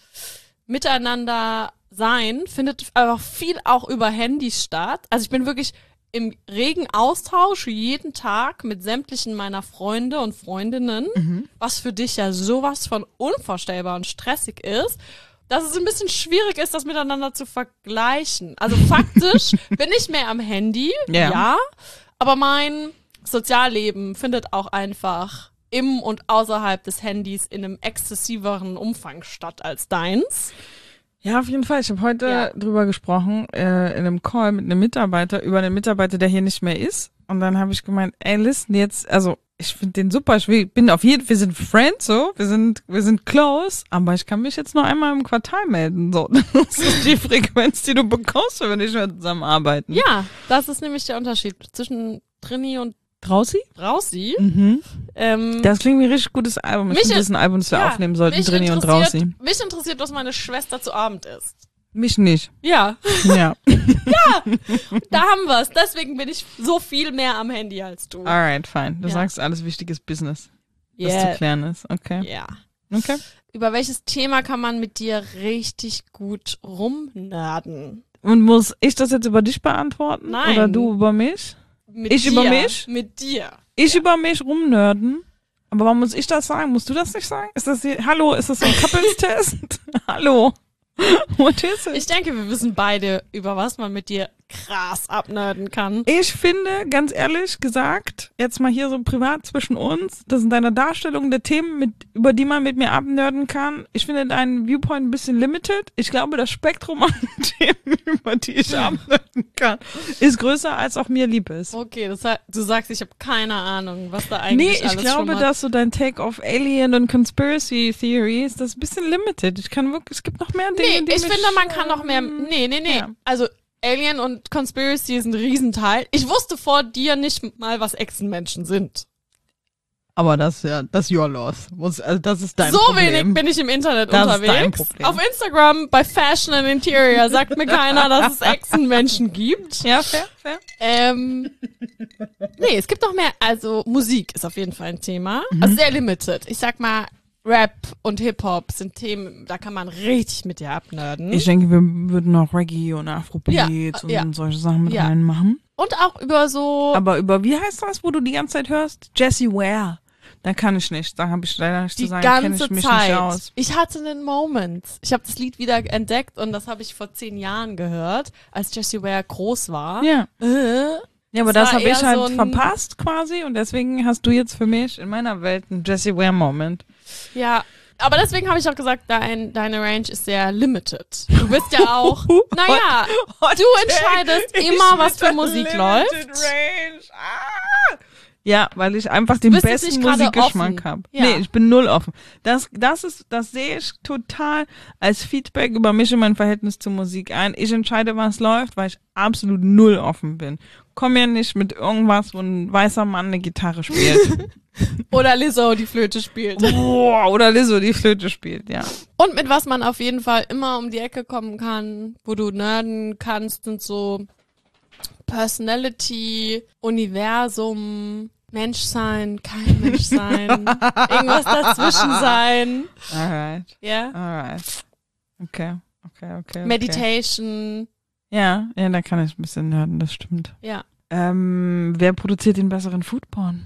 S2: Miteinander sein, findet einfach viel auch über Handys statt. Also ich bin wirklich im regen Austausch jeden Tag mit sämtlichen meiner Freunde und Freundinnen, was für dich ja sowas von unvorstellbar und stressig ist, dass es ein bisschen schwierig ist, das miteinander zu vergleichen. Also faktisch bin ich mehr am Handy,
S1: Ja.
S2: ja, aber mein Sozialleben findet auch einfach im und außerhalb des Handys in einem exzessiveren Umfang statt als deins.
S1: Ja, auf jeden Fall. Ich habe heute
S2: Ja.
S1: drüber gesprochen, äh, in einem Call mit einem Mitarbeiter, über einen Mitarbeiter, der hier nicht mehr ist. Und dann habe ich gemeint, ey, listen, jetzt, also ich finde den super, ich will- bin auf jeden Fall, wir sind Friends, so, wir sind, wir sind close, aber ich kann mich jetzt nur einmal im Quartal melden, so. Das ist die Frequenz, die du bekommst, wenn wir nicht mehr zusammenarbeiten.
S2: Ja, das ist nämlich der Unterschied zwischen Trini und
S1: Draußen?
S2: Drausi.
S1: Mhm.
S2: Ähm,
S1: Das klingt wie ein richtig gutes Album. Ich
S2: Mich-
S1: finde, das ist ein Album, das wir
S2: ja,
S1: aufnehmen sollten,
S2: mich
S1: Drini und
S2: interessiert-
S1: Draußen.
S2: Mich interessiert, was meine Schwester zu Abend isst.
S1: Mich nicht.
S2: Ja,
S1: Ja.
S2: da haben wir es. Deswegen bin ich so viel mehr am Handy als du.
S1: Alright, fine. Du
S2: Ja.
S1: sagst, alles wichtiges Business, das
S2: Yeah.
S1: zu klären ist. Okay.
S2: Ja.
S1: Okay.
S2: Über welches Thema kann man mit dir richtig gut rumnerden?
S1: Und muss ich das jetzt über dich beantworten?
S2: Nein.
S1: Oder du über mich?
S2: Mit
S1: Ich
S2: dir.
S1: über mich?
S2: Mit dir.
S1: Ich über mich rumnörden? Aber warum muss ich das sagen? Musst du das nicht sagen? Ist das hier, hallo, ist das so ein Couples-Test? Hallo. What is it?
S2: Ich denke, wir wissen beide, über was man mit dir krass abnerden kann.
S1: Ich finde, ganz ehrlich gesagt, jetzt mal hier so privat zwischen uns, das sind deine Darstellungen der Themen, mit, über die man mit mir abnerden kann. Ich finde deinen Viewpoint ein bisschen limited. Ich glaube, das Spektrum an Themen, über die ich abnerden kann, ist größer, als auch mir lieb ist.
S2: Okay, das heißt, du sagst, ich habe keine Ahnung, was da eigentlich
S1: Nee, ich
S2: alles
S1: glaube,
S2: schon mal...
S1: dass so dein Take auf Alien und Conspiracy Theories, das ist ein bisschen limited. Ich kann wirklich, es gibt noch mehr Dinge,
S2: Nee,
S1: die
S2: ich
S1: mich,
S2: finde, man kann noch mehr... Nee, nee, nee.
S1: Ja.
S2: Also Alien und Conspiracy ist ein Riesenteil. Ich wusste vor dir nicht mal, was Echsenmenschen sind.
S1: Aber das ja, das ist your loss. Also das ist dein
S2: so
S1: Problem.
S2: wenig bin ich im Internet
S1: Das ist
S2: unterwegs.
S1: dein Problem.
S2: Auf Instagram bei Fashion and Interior sagt mir keiner, dass es Echsenmenschen gibt.
S1: Ja, fair, fair.
S2: Ähm, nee, es gibt noch mehr. Also Musik ist auf jeden Fall ein Thema. Also sehr limited. Ich sag mal, Rap und Hip-Hop sind Themen, da kann man richtig mit dir abnerden.
S1: Ich denke, wir würden noch Reggae und Afrobeats
S2: Ja,
S1: und
S2: ja.
S1: solche Sachen mit
S2: Ja.
S1: reinmachen.
S2: Und auch über so...
S1: Aber über, wie heißt das, wo du die ganze Zeit hörst? Jessie Ware. Da kann ich nicht. Da habe ich leider nicht
S2: die
S1: zu sagen, kenne
S2: ganze
S1: ich mich
S2: Zeit.
S1: nicht aus.
S2: Ich hatte einen Moment. Ich habe das Lied wieder entdeckt und das habe ich vor zehn Jahren gehört, als Jessie Ware groß war.
S1: Ja.
S2: Äh,
S1: Ja, aber
S2: Das
S1: das
S2: war
S1: habe ich
S2: eher
S1: halt
S2: so ein-
S1: verpasst quasi und deswegen hast du jetzt für mich in meiner Welt einen Jessie Ware Moment.
S2: ja, aber deswegen habe ich auch gesagt, dein, deine Range ist sehr limited. Du bist ja auch, naja, du entscheidest immer, was für Musik läuft.
S1: Range. Ah! Ja, weil ich einfach den
S2: bist jetzt
S1: besten
S2: nicht gerade
S1: Musikgeschmack
S2: offen.
S1: habe.
S2: Ja.
S1: Nee, ich bin null offen. Das, das ist, das sehe ich total als Feedback über mich und mein Verhältnis zur Musik ein. Ich entscheide, was läuft, weil ich absolut null offen bin. Komm ja nicht mit irgendwas, wo ein weißer Mann eine Gitarre spielt.
S2: Oder Lizzo, die Flöte spielt.
S1: Boah, oder Lizzo, die Flöte spielt, ja.
S2: Und mit was man auf jeden Fall immer um die Ecke kommen kann, wo du nerden kannst, sind so Personality, Universum, Menschsein, kein Menschsein, irgendwas dazwischen sein.
S1: Alright,
S2: Ja.
S1: alright. Okay, okay, okay. okay.
S2: Meditation.
S1: Ja, ja, da kann ich ein bisschen nerden, das stimmt.
S2: Ja.
S1: Ähm, wer produziert den besseren Foodporn?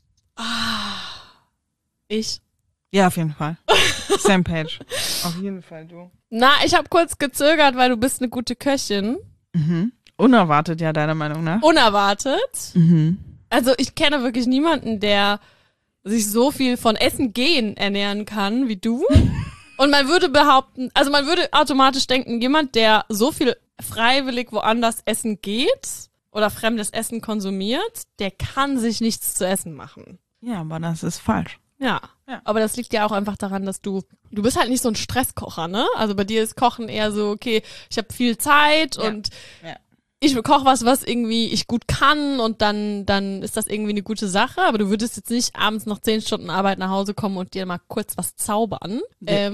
S2: Ich.
S1: Ja, auf jeden Fall. Sam Page. Auf jeden Fall, du.
S2: Na, ich habe kurz gezögert, weil du bist eine gute Köchin.
S1: Mhm. Unerwartet, ja, deiner Meinung nach.
S2: Unerwartet.
S1: Mhm.
S2: Also ich kenne wirklich niemanden, der sich so viel von Essen gehen ernähren kann wie du. Und man würde behaupten, also man würde automatisch denken, jemand, der so viel freiwillig woanders essen geht oder fremdes Essen konsumiert, der kann sich nichts zu essen machen.
S1: Ja, aber das ist falsch.
S2: Ja.
S1: Ja.
S2: Aber das liegt ja auch einfach daran, dass du, du bist halt nicht so ein Stresskocher, ne? Also bei dir ist Kochen eher so, okay, ich habe viel Zeit
S1: Ja.
S2: und
S1: Ja.
S2: ich koche was, was irgendwie ich gut kann und dann, dann ist das irgendwie eine gute Sache. Aber du würdest jetzt nicht abends nach zehn Stunden Arbeit nach Hause kommen und dir mal kurz was zaubern. Ähm,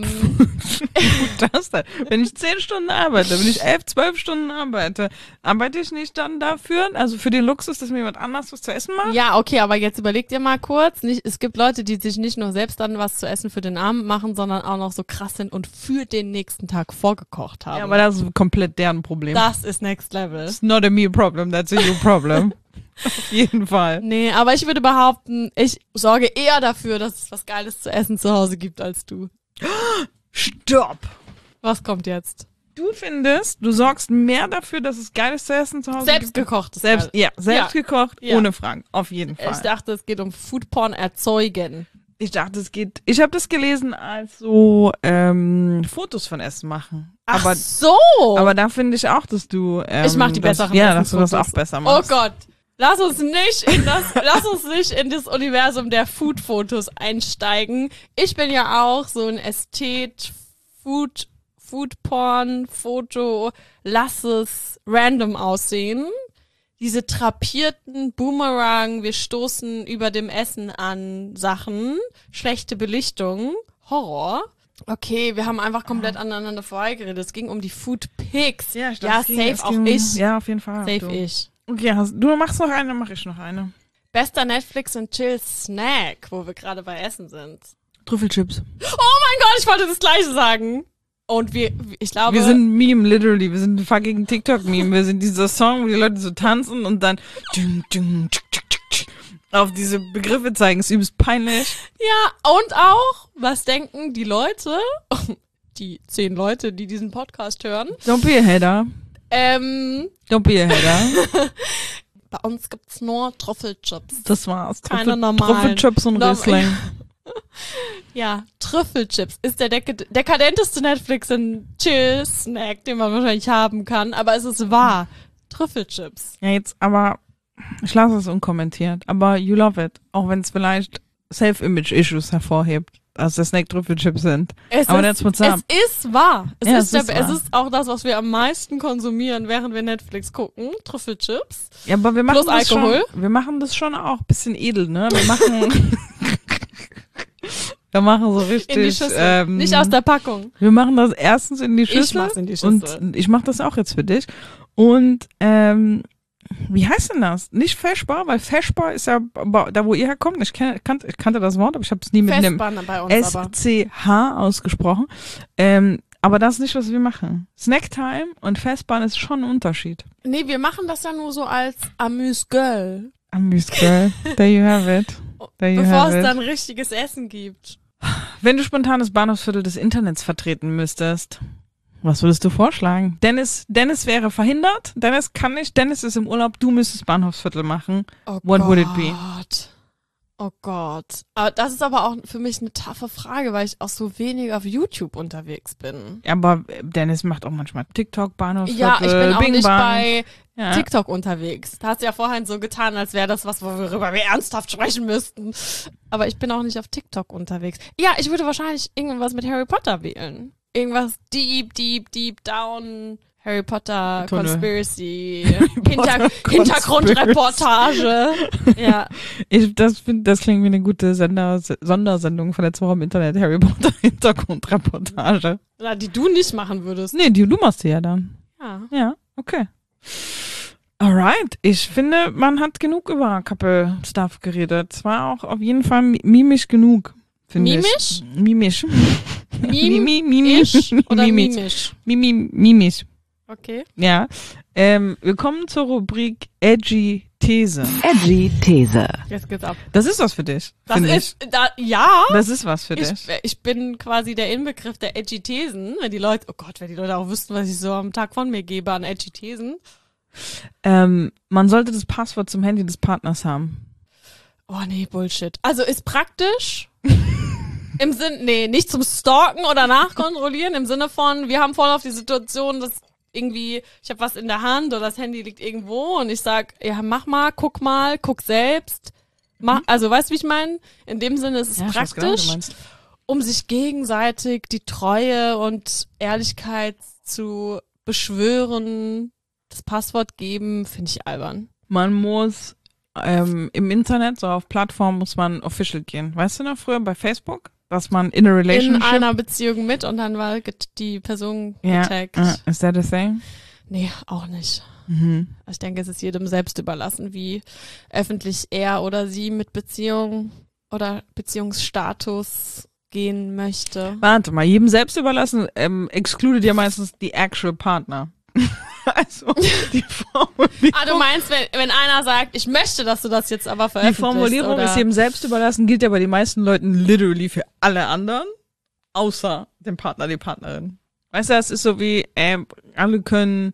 S1: Gut, das denn. Wenn ich zehn Stunden arbeite, wenn ich elf, zwölf Stunden arbeite, arbeite ich nicht dann dafür, also für den Luxus, dass mir jemand anders was zu essen macht?
S2: ja, okay, aber jetzt überleg dir mal kurz. Nicht, es gibt Leute, die sich nicht nur selbst dann was zu essen für den Abend machen, sondern auch noch so krass sind und für den nächsten Tag vorgekocht haben.
S1: Ja, aber das ist komplett deren Problem.
S2: das ist Next Level.
S1: It's not a me problem, that's a you problem. Auf jeden Fall.
S2: Nee, aber ich würde behaupten, ich sorge eher dafür, dass es was Geiles zu essen zu Hause gibt als du.
S1: Stopp!
S2: Was kommt jetzt?
S1: Du findest, du sorgst mehr dafür, dass es geiles zu essen zu Hause
S2: Selbst
S1: gibt?
S2: gekocht. ist
S1: Selbst,
S2: geil.
S1: ja, selbst
S2: Ja.
S1: gekocht,
S2: Ja.
S1: ohne Fragen. Auf jeden Fall.
S2: Ich dachte, es geht um Foodporn erzeugen.
S1: Ich dachte, es geht. Ich habe das gelesen als so ähm, Fotos von Essen machen.
S2: Ach
S1: aber,
S2: so!
S1: aber da finde ich auch, dass du. Ähm,
S2: Ich mach die
S1: dass,
S2: besseren
S1: Ja, dass du das
S2: Essensfotos.
S1: auch besser
S2: Oh
S1: machst.
S2: Gott. Lass uns nicht in das, lass uns nicht in das Universum der Food-Fotos einsteigen. Ich bin ja auch so ein Ästhet, Food, Food-Porn-Foto, lass es random aussehen. Diese trapierten Boomerang, wir stoßen über dem Essen an Sachen, schlechte Belichtung, Horror. Okay, wir haben einfach komplett aneinander vorbeigeredet. Es ging um die Food Pics.
S1: Ja, ich
S2: ja
S1: dachte, es
S2: safe
S1: ging-
S2: auch
S1: es ging-
S2: ich.
S1: Ja, auf jeden Fall.
S2: Safe
S1: du.
S2: ich.
S1: Okay, hast, du machst noch eine, dann mach ich noch eine.
S2: Bester Netflix und Chill Snack, wo wir gerade bei Essen sind.
S1: Trüffelchips.
S2: Oh mein Gott, ich wollte das Gleiche sagen. Und wir, ich glaube,
S1: Wir sind ein Meme, literally. Wir sind ein fucking TikTok-Meme. Wir sind dieser Song, wo die Leute so tanzen und dann ding, ding, tschuk, tschuk, tschuk, tschuk, auf diese Begriffe zeigen. Ist übelst peinlich.
S2: ja, und auch, was denken die Leute, die zehn Leute, die diesen Podcast hören,
S1: Don't be a hater.
S2: Ähm,
S1: Don't be a hater.
S2: bei uns gibt's nur Trüffelchips.
S1: Das war's.
S2: Keine
S1: Trüffel-
S2: normalen.
S1: Trüffelchips und
S2: Norm-
S1: Riesling.
S2: Ja, Trüffelchips ist der dek- dekadenteste Netflix-and-Chill-Snack, den man wahrscheinlich haben kann, aber es ist wahr. Trüffelchips.
S1: Ja, jetzt aber, ich lasse es unkommentiert, aber you love it. Auch wenn es vielleicht Self-Image-Issues hervorhebt, dass der Snack Trüffelchips sind.
S2: Es
S1: Aber
S2: ist,
S1: that's what's up.
S2: es ist wahr. Es,
S1: Ja,
S2: ist
S1: es ist
S2: der, es
S1: wahr.
S2: ist auch das, was wir am meisten konsumieren, während wir Netflix gucken. Trüffelchips.
S1: Ja, aber wir machen
S2: Plus
S1: das
S2: Alkohol.
S1: schon, wir machen das schon auch ein bisschen edel, ne? Wir machen, wir machen so richtig,
S2: In die Schüssel.
S1: ähm,
S2: Nicht aus der Packung.
S1: wir machen das erstens in die Schüssel.
S2: Ich mach's in die Schüssel.
S1: Und ich mach das auch jetzt für dich. Und, ähm, wie heißt denn das? Nicht Feschbar, weil Feschbar ist ja ba- da, wo ihr herkommt. Ich, kenn, kan- ich kannte das Wort, aber ich habe es nie mit einem
S2: Festbanner bei uns
S1: S
S2: aber.
S1: C H ausgesprochen. Ähm, aber das ist nicht, was wir machen. Snacktime und Festbahn ist schon ein Unterschied.
S2: Nee, wir machen das ja nur so als Amuse-Girl.
S1: Amuse Girl, there you have it. There you
S2: Bevor
S1: have
S2: es
S1: it.
S2: dann richtiges Essen gibt.
S1: Wenn du spontan das Bahnhofsviertel des Internets vertreten müsstest, was würdest du vorschlagen? Dennis, Dennis wäre verhindert. Dennis kann nicht. Dennis ist im Urlaub. Du müsstest Bahnhofsviertel machen.
S2: Oh
S1: What
S2: Gott.
S1: would it be?
S2: Oh Gott. Aber das ist aber auch für mich eine taffe Frage, weil ich auch so wenig auf YouTube unterwegs bin.
S1: Aber Dennis macht auch manchmal TikTok, Bahnhofsviertel,
S2: Ja, ich bin auch
S1: Bing
S2: nicht
S1: Bang.
S2: bei
S1: Ja.
S2: TikTok unterwegs. Da hast du ja vorhin so getan, als wäre das was, worüber wir ernsthaft sprechen müssten. Aber ich bin auch nicht auf TikTok unterwegs. Ja, ich würde wahrscheinlich irgendwas mit Harry Potter wählen. Irgendwas deep, deep, deep down Harry Potter
S1: Tunnel.
S2: Conspiracy.
S1: Potter
S2: Hinter Hintergrundreportage. Ja.
S1: Ich, das, find, das klingt wie eine gute Sender, Sondersendung von letzter Woche im Internet. Harry Potter Hintergrundreportage.
S2: Na, die du nicht machen würdest.
S1: Nee, die, du machst die ja dann.
S2: Ja.
S1: Ja, okay. Alright. Ich finde, man hat genug über Couple-Stuff geredet. Es war auch auf jeden Fall mi- mimisch genug. Finde
S2: Mimisch?
S1: ich. Mimisch?
S2: Mim
S1: Mimi, mimisch.
S2: Isch oder
S1: Mimisch.
S2: mimisch?
S1: Mimi, mimisch.
S2: Okay.
S1: Ja. Ähm, wir kommen zur Rubrik Edgy These.
S4: Edgy These.
S2: Jetzt geht's ab.
S1: Das ist was für dich.
S2: Das
S1: finde
S2: ist, da, ja.
S1: ich. Das ist was für
S2: Ich,
S1: dich.
S2: ich bin quasi der Inbegriff der edgy Thesen. Wenn die Leute, oh Gott, wenn die Leute auch wüssten, was ich so am Tag von mir gebe an edgy Thesen.
S1: Ähm, man sollte das Passwort zum Handy des Partners haben.
S2: Oh nee, Bullshit. Also ist praktisch. Im Sinn, nee, nicht zum Stalken oder Nachkontrollieren, im Sinne von, wir haben voll auf die Situation, dass irgendwie, ich habe was in der Hand oder das Handy liegt irgendwo und ich sag, ja, mach mal, guck mal, guck selbst. Mach, also weißt du, wie ich meine? In dem Sinne ist es
S1: Ja, ich weiß genau, was du
S2: praktisch,
S1: meinst.
S2: um sich gegenseitig die Treue und Ehrlichkeit zu beschwören, das Passwort geben, finde ich albern.
S1: Man muss ähm, im Internet, so auf Plattformen, muss man official gehen. Weißt du noch früher bei Facebook? Dass man in a
S2: In
S1: relationship...
S2: einer Beziehung mit und dann war get- die Person
S1: ja,
S2: getaggt.
S1: uh, is that a thing?
S2: Nee, auch nicht.
S1: Mhm.
S2: Ich denke, es ist jedem selbst überlassen, wie öffentlich er oder sie mit Beziehung oder Beziehungsstatus gehen möchte.
S1: Warte mal, jedem selbst überlassen, ähm, excluded ja meistens die actual Partner. Also, die Formulierung,
S2: Ah, du meinst, wenn, wenn einer sagt, ich möchte, dass du das jetzt aber
S1: die
S2: veröffentlichst,
S1: Formulierung
S2: oder?
S1: ist jedem selbst überlassen, gilt ja bei den meisten Leuten literally für alle anderen, außer dem Partner, die Partnerin. Weißt du, das ist so wie, ähm, alle können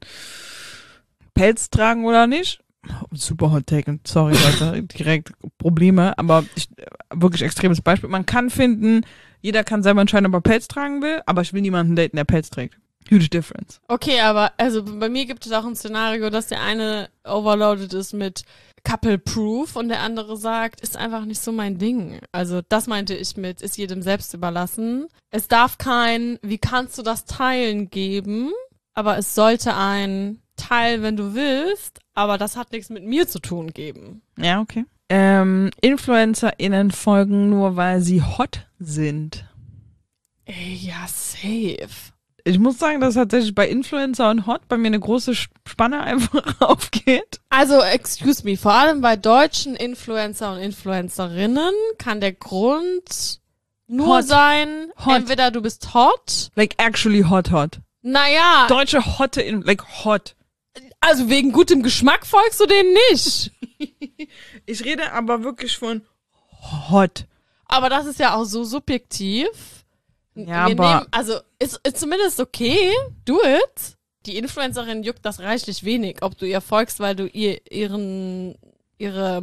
S1: Pelz tragen oder nicht. Super Hot Take, und sorry Leute, direkt Probleme, aber ich, wirklich extremes Beispiel. Man kann finden, jeder kann selber entscheiden, ob er Pelz tragen will, aber ich will niemanden daten, der Pelz trägt. Huge difference.
S2: Okay, aber also bei mir gibt es auch ein Szenario, dass der eine overloaded ist mit Couple Proof und der andere sagt, ist einfach nicht so mein Ding. Also das meinte ich mit, ist jedem selbst überlassen. Es darf kein, wie kannst du das teilen geben, aber es sollte ein Teil, wenn du willst, aber das hat nichts mit mir zu tun geben.
S1: Ja, okay. Ähm, InfluencerInnen folgen nur, weil sie hot sind.
S2: Ey, ja, safe.
S1: Ich muss sagen, dass tatsächlich bei Influencer und Hot bei mir eine große Spanne einfach aufgeht.
S2: Also, excuse me, vor allem bei deutschen Influencer und Influencerinnen kann der Grund nur
S1: Hot.
S2: sein,
S1: Hot.
S2: entweder du bist hot,
S1: Like actually hot hot.
S2: naja,
S1: Deutsche Hotte, in, like hot.
S2: also wegen gutem Geschmack folgst du denen nicht.
S1: Ich rede aber wirklich von hot.
S2: Aber das ist ja auch so subjektiv.
S1: Ja,
S2: Wir
S1: aber-
S2: nehmen, also ist, ist zumindest okay, do it. die Influencerin juckt das reichlich wenig, ob du ihr folgst, weil du ihr ihren ihre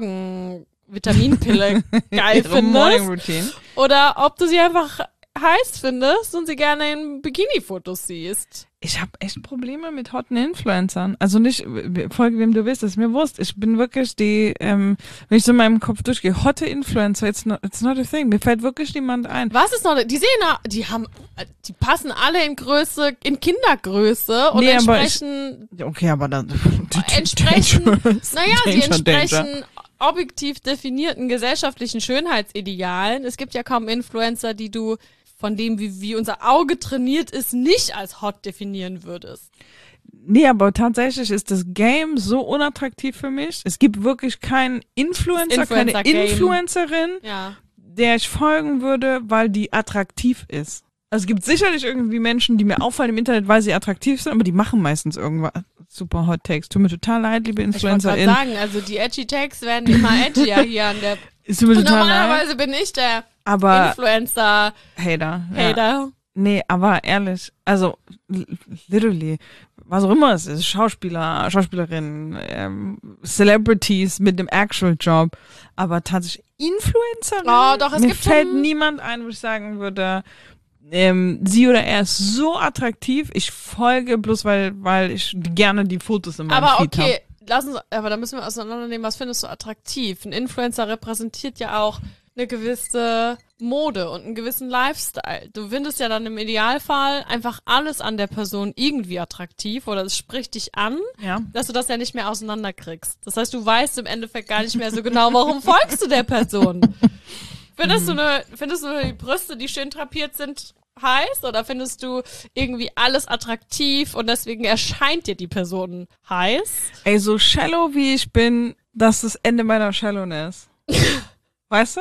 S2: Morgen-Vitaminpille geil
S1: Ihre
S2: findest.
S1: Morning Routine.
S2: Oder ob du sie einfach heiß findest und sie gerne in Bikini-Fotos siehst.
S1: Ich habe echt Probleme mit hotten Influencern. Also nicht, folge wem du willst, ist mir wurscht. Ich bin wirklich die, ähm, wenn ich so in meinem Kopf durchgehe, hotte Influencer, it's not, it's not a thing. Mir fällt wirklich niemand ein.
S2: Was ist noch, die sehen, die haben, die passen alle in Größe, in Kindergröße und
S1: Nee, aber
S2: entsprechen,
S1: ich, okay, aber dann,
S2: entsprechen,
S1: dangerous.
S2: naja, sie
S1: Danger,
S2: entsprechen
S1: danger.
S2: objektiv definierten gesellschaftlichen Schönheitsidealen. Es gibt ja kaum Influencer, die du von dem, wie, wie unser Auge trainiert ist, nicht als hot definieren würdest.
S1: Nee, aber tatsächlich ist das Game so unattraktiv für mich. Es gibt wirklich keinen Influencer,
S2: Das
S1: keine
S2: Influencer-Game.
S1: Influencerin,
S2: Ja.
S1: der ich folgen würde, weil die attraktiv ist. Also es gibt sicherlich irgendwie Menschen, die mir auffallen im Internet, weil sie attraktiv sind, aber die machen meistens irgendwas super Hot Takes. Tut mir total leid, liebe
S2: Ich wollte gerade
S1: InfluencerInnen.
S2: sagen, also die edgy Tags werden immer edgier hier an der.
S1: Ist mir
S2: Und
S1: total leid.
S2: normalerweise bin ich der
S1: Aber
S2: Influencer-Hater.
S1: Hater. Ja. Nee, aber ehrlich, also l- literally, was auch immer es ist, Schauspieler, Schauspielerinnen, ähm, Celebrities mit dem Actual Job, aber tatsächlich Influencerin.
S2: Oh, doch, es
S1: Mir
S2: gibt
S1: fällt
S2: schon-
S1: niemand ein, wo ich sagen würde, ähm, sie oder er ist so attraktiv, ich folge bloß, weil, weil ich gerne die Fotos in meinem
S2: Aber
S1: Feed
S2: okay,
S1: habe.
S2: lass uns, aber da müssen wir auseinandernehmen, was findest du attraktiv? Ein Influencer repräsentiert ja auch eine gewisse Mode und einen gewissen Lifestyle. Du findest ja dann im Idealfall einfach alles an der Person irgendwie attraktiv oder es spricht dich an,
S1: Ja.
S2: dass du das ja nicht mehr auseinanderkriegst. Das heißt, du weißt im Endeffekt gar nicht mehr so genau, warum folgst du der Person. Findest du eine, findest du die Brüste, die schön drapiert sind, heiß oder findest du irgendwie alles attraktiv und deswegen erscheint dir die Person heiß?
S1: Ey, so shallow wie ich bin, das ist das Ende meiner Shallowness. Weißt du?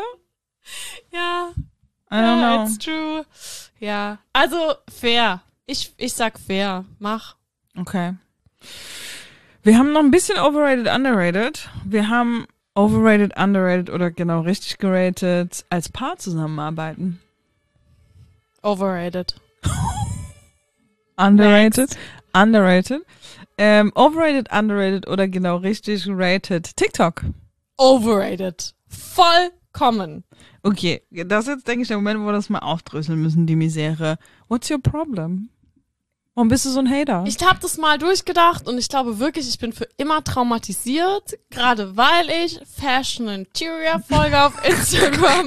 S2: Ja,
S1: I don't
S2: ja,
S1: know.
S2: it's true. Ja, also fair. Ich, ich sag fair. Mach.
S1: Okay. Wir haben noch ein bisschen overrated, underrated. Wir haben overrated, underrated oder genau richtig geratet als Paar zusammenarbeiten.
S2: Overrated.
S1: Underrated, underrated. Ähm, overrated, underrated oder genau richtig rated. TikTok.
S2: Overrated. Vollkommen.
S1: Okay, das ist jetzt, denke ich, der Moment, wo wir das mal aufdröseln müssen, die Misere. What's your problem? Warum bist du so ein Hater?
S2: Ich habe das mal durchgedacht und ich glaube wirklich, ich bin für immer traumatisiert, gerade weil ich Fashion Interior folge auf Instagram.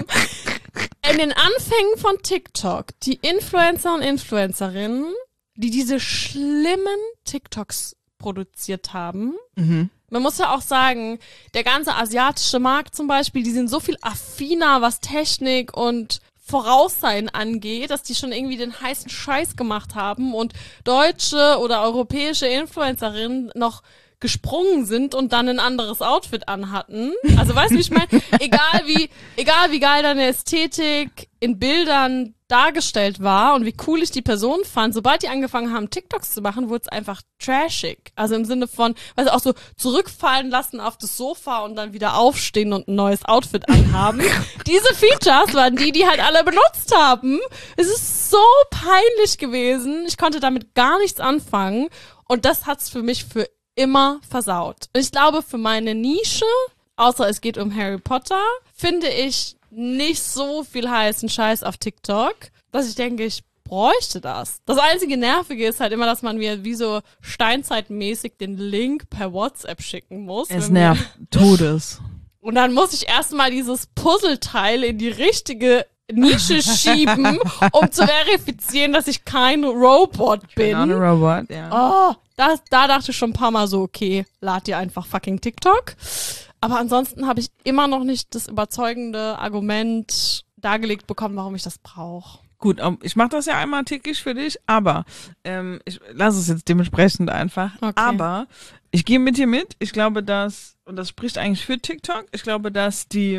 S2: In den Anfängen von TikTok, die Influencer und Influencerinnen, die diese schlimmen TikToks produziert haben.
S1: Mhm.
S2: Man muss ja auch sagen, der ganze asiatische Markt zum Beispiel, die sind so viel affiner, was Technik und Voraussein angeht, dass die schon irgendwie den heißen Scheiß gemacht haben und deutsche oder europäische Influencerinnen noch gesprungen sind und dann ein anderes Outfit anhatten. Also weißt du, wie ich meine? Egal wie, egal wie geil deine Ästhetik in Bildern dargestellt war und wie cool ich die Person fand, sobald die angefangen haben, TikToks zu machen, wurde es einfach trashig. Also im Sinne von, also auch so zurückfallen lassen auf das Sofa und dann wieder aufstehen und ein neues Outfit anhaben. Diese Features waren die, die halt alle benutzt haben. Es ist so peinlich gewesen. Ich konnte damit gar nichts anfangen und das hat's für mich für immer versaut. Und ich glaube, für meine Nische, außer es geht um Harry Potter, finde ich nicht so viel heißen Scheiß auf TikTok, dass ich denke, ich bräuchte das. Das einzige Nervige ist halt immer, dass man mir wie so steinzeitmäßig den Link per WhatsApp schicken muss.
S1: Es
S2: wenn mir-
S1: nervt Todes.
S2: Und dann muss ich erstmal dieses Puzzleteil in die richtige Nische schieben, um zu verifizieren, dass ich kein Robot bin.
S1: Not a robot, ja.
S2: Oh, das, da dachte ich schon ein paar Mal so, okay, lad dir einfach fucking TikTok. Aber ansonsten habe ich immer noch nicht das überzeugende Argument dargelegt bekommen, warum ich das brauche.
S1: Gut, ähm, ich mache das ja einmal täglich für dich, aber ähm, ich lasse es jetzt dementsprechend einfach.
S2: Okay.
S1: Aber ich gehe mit dir mit. Ich glaube, dass, und das spricht eigentlich für TikTok, ich glaube, dass die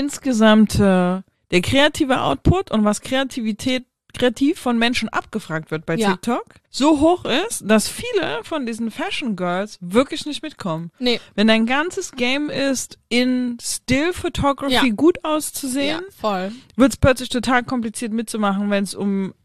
S1: insgesamte, der kreative Output und was Kreativität kreativ von Menschen abgefragt wird bei
S2: Ja.
S1: TikTok, so hoch ist, dass viele von diesen Fashion Girls wirklich nicht mitkommen.
S2: Nee,
S1: Wenn dein ganzes Game ist, in Still Photography
S2: Ja.
S1: gut auszusehen,
S2: ja, voll.
S1: wird es plötzlich total kompliziert mitzumachen, wenn es um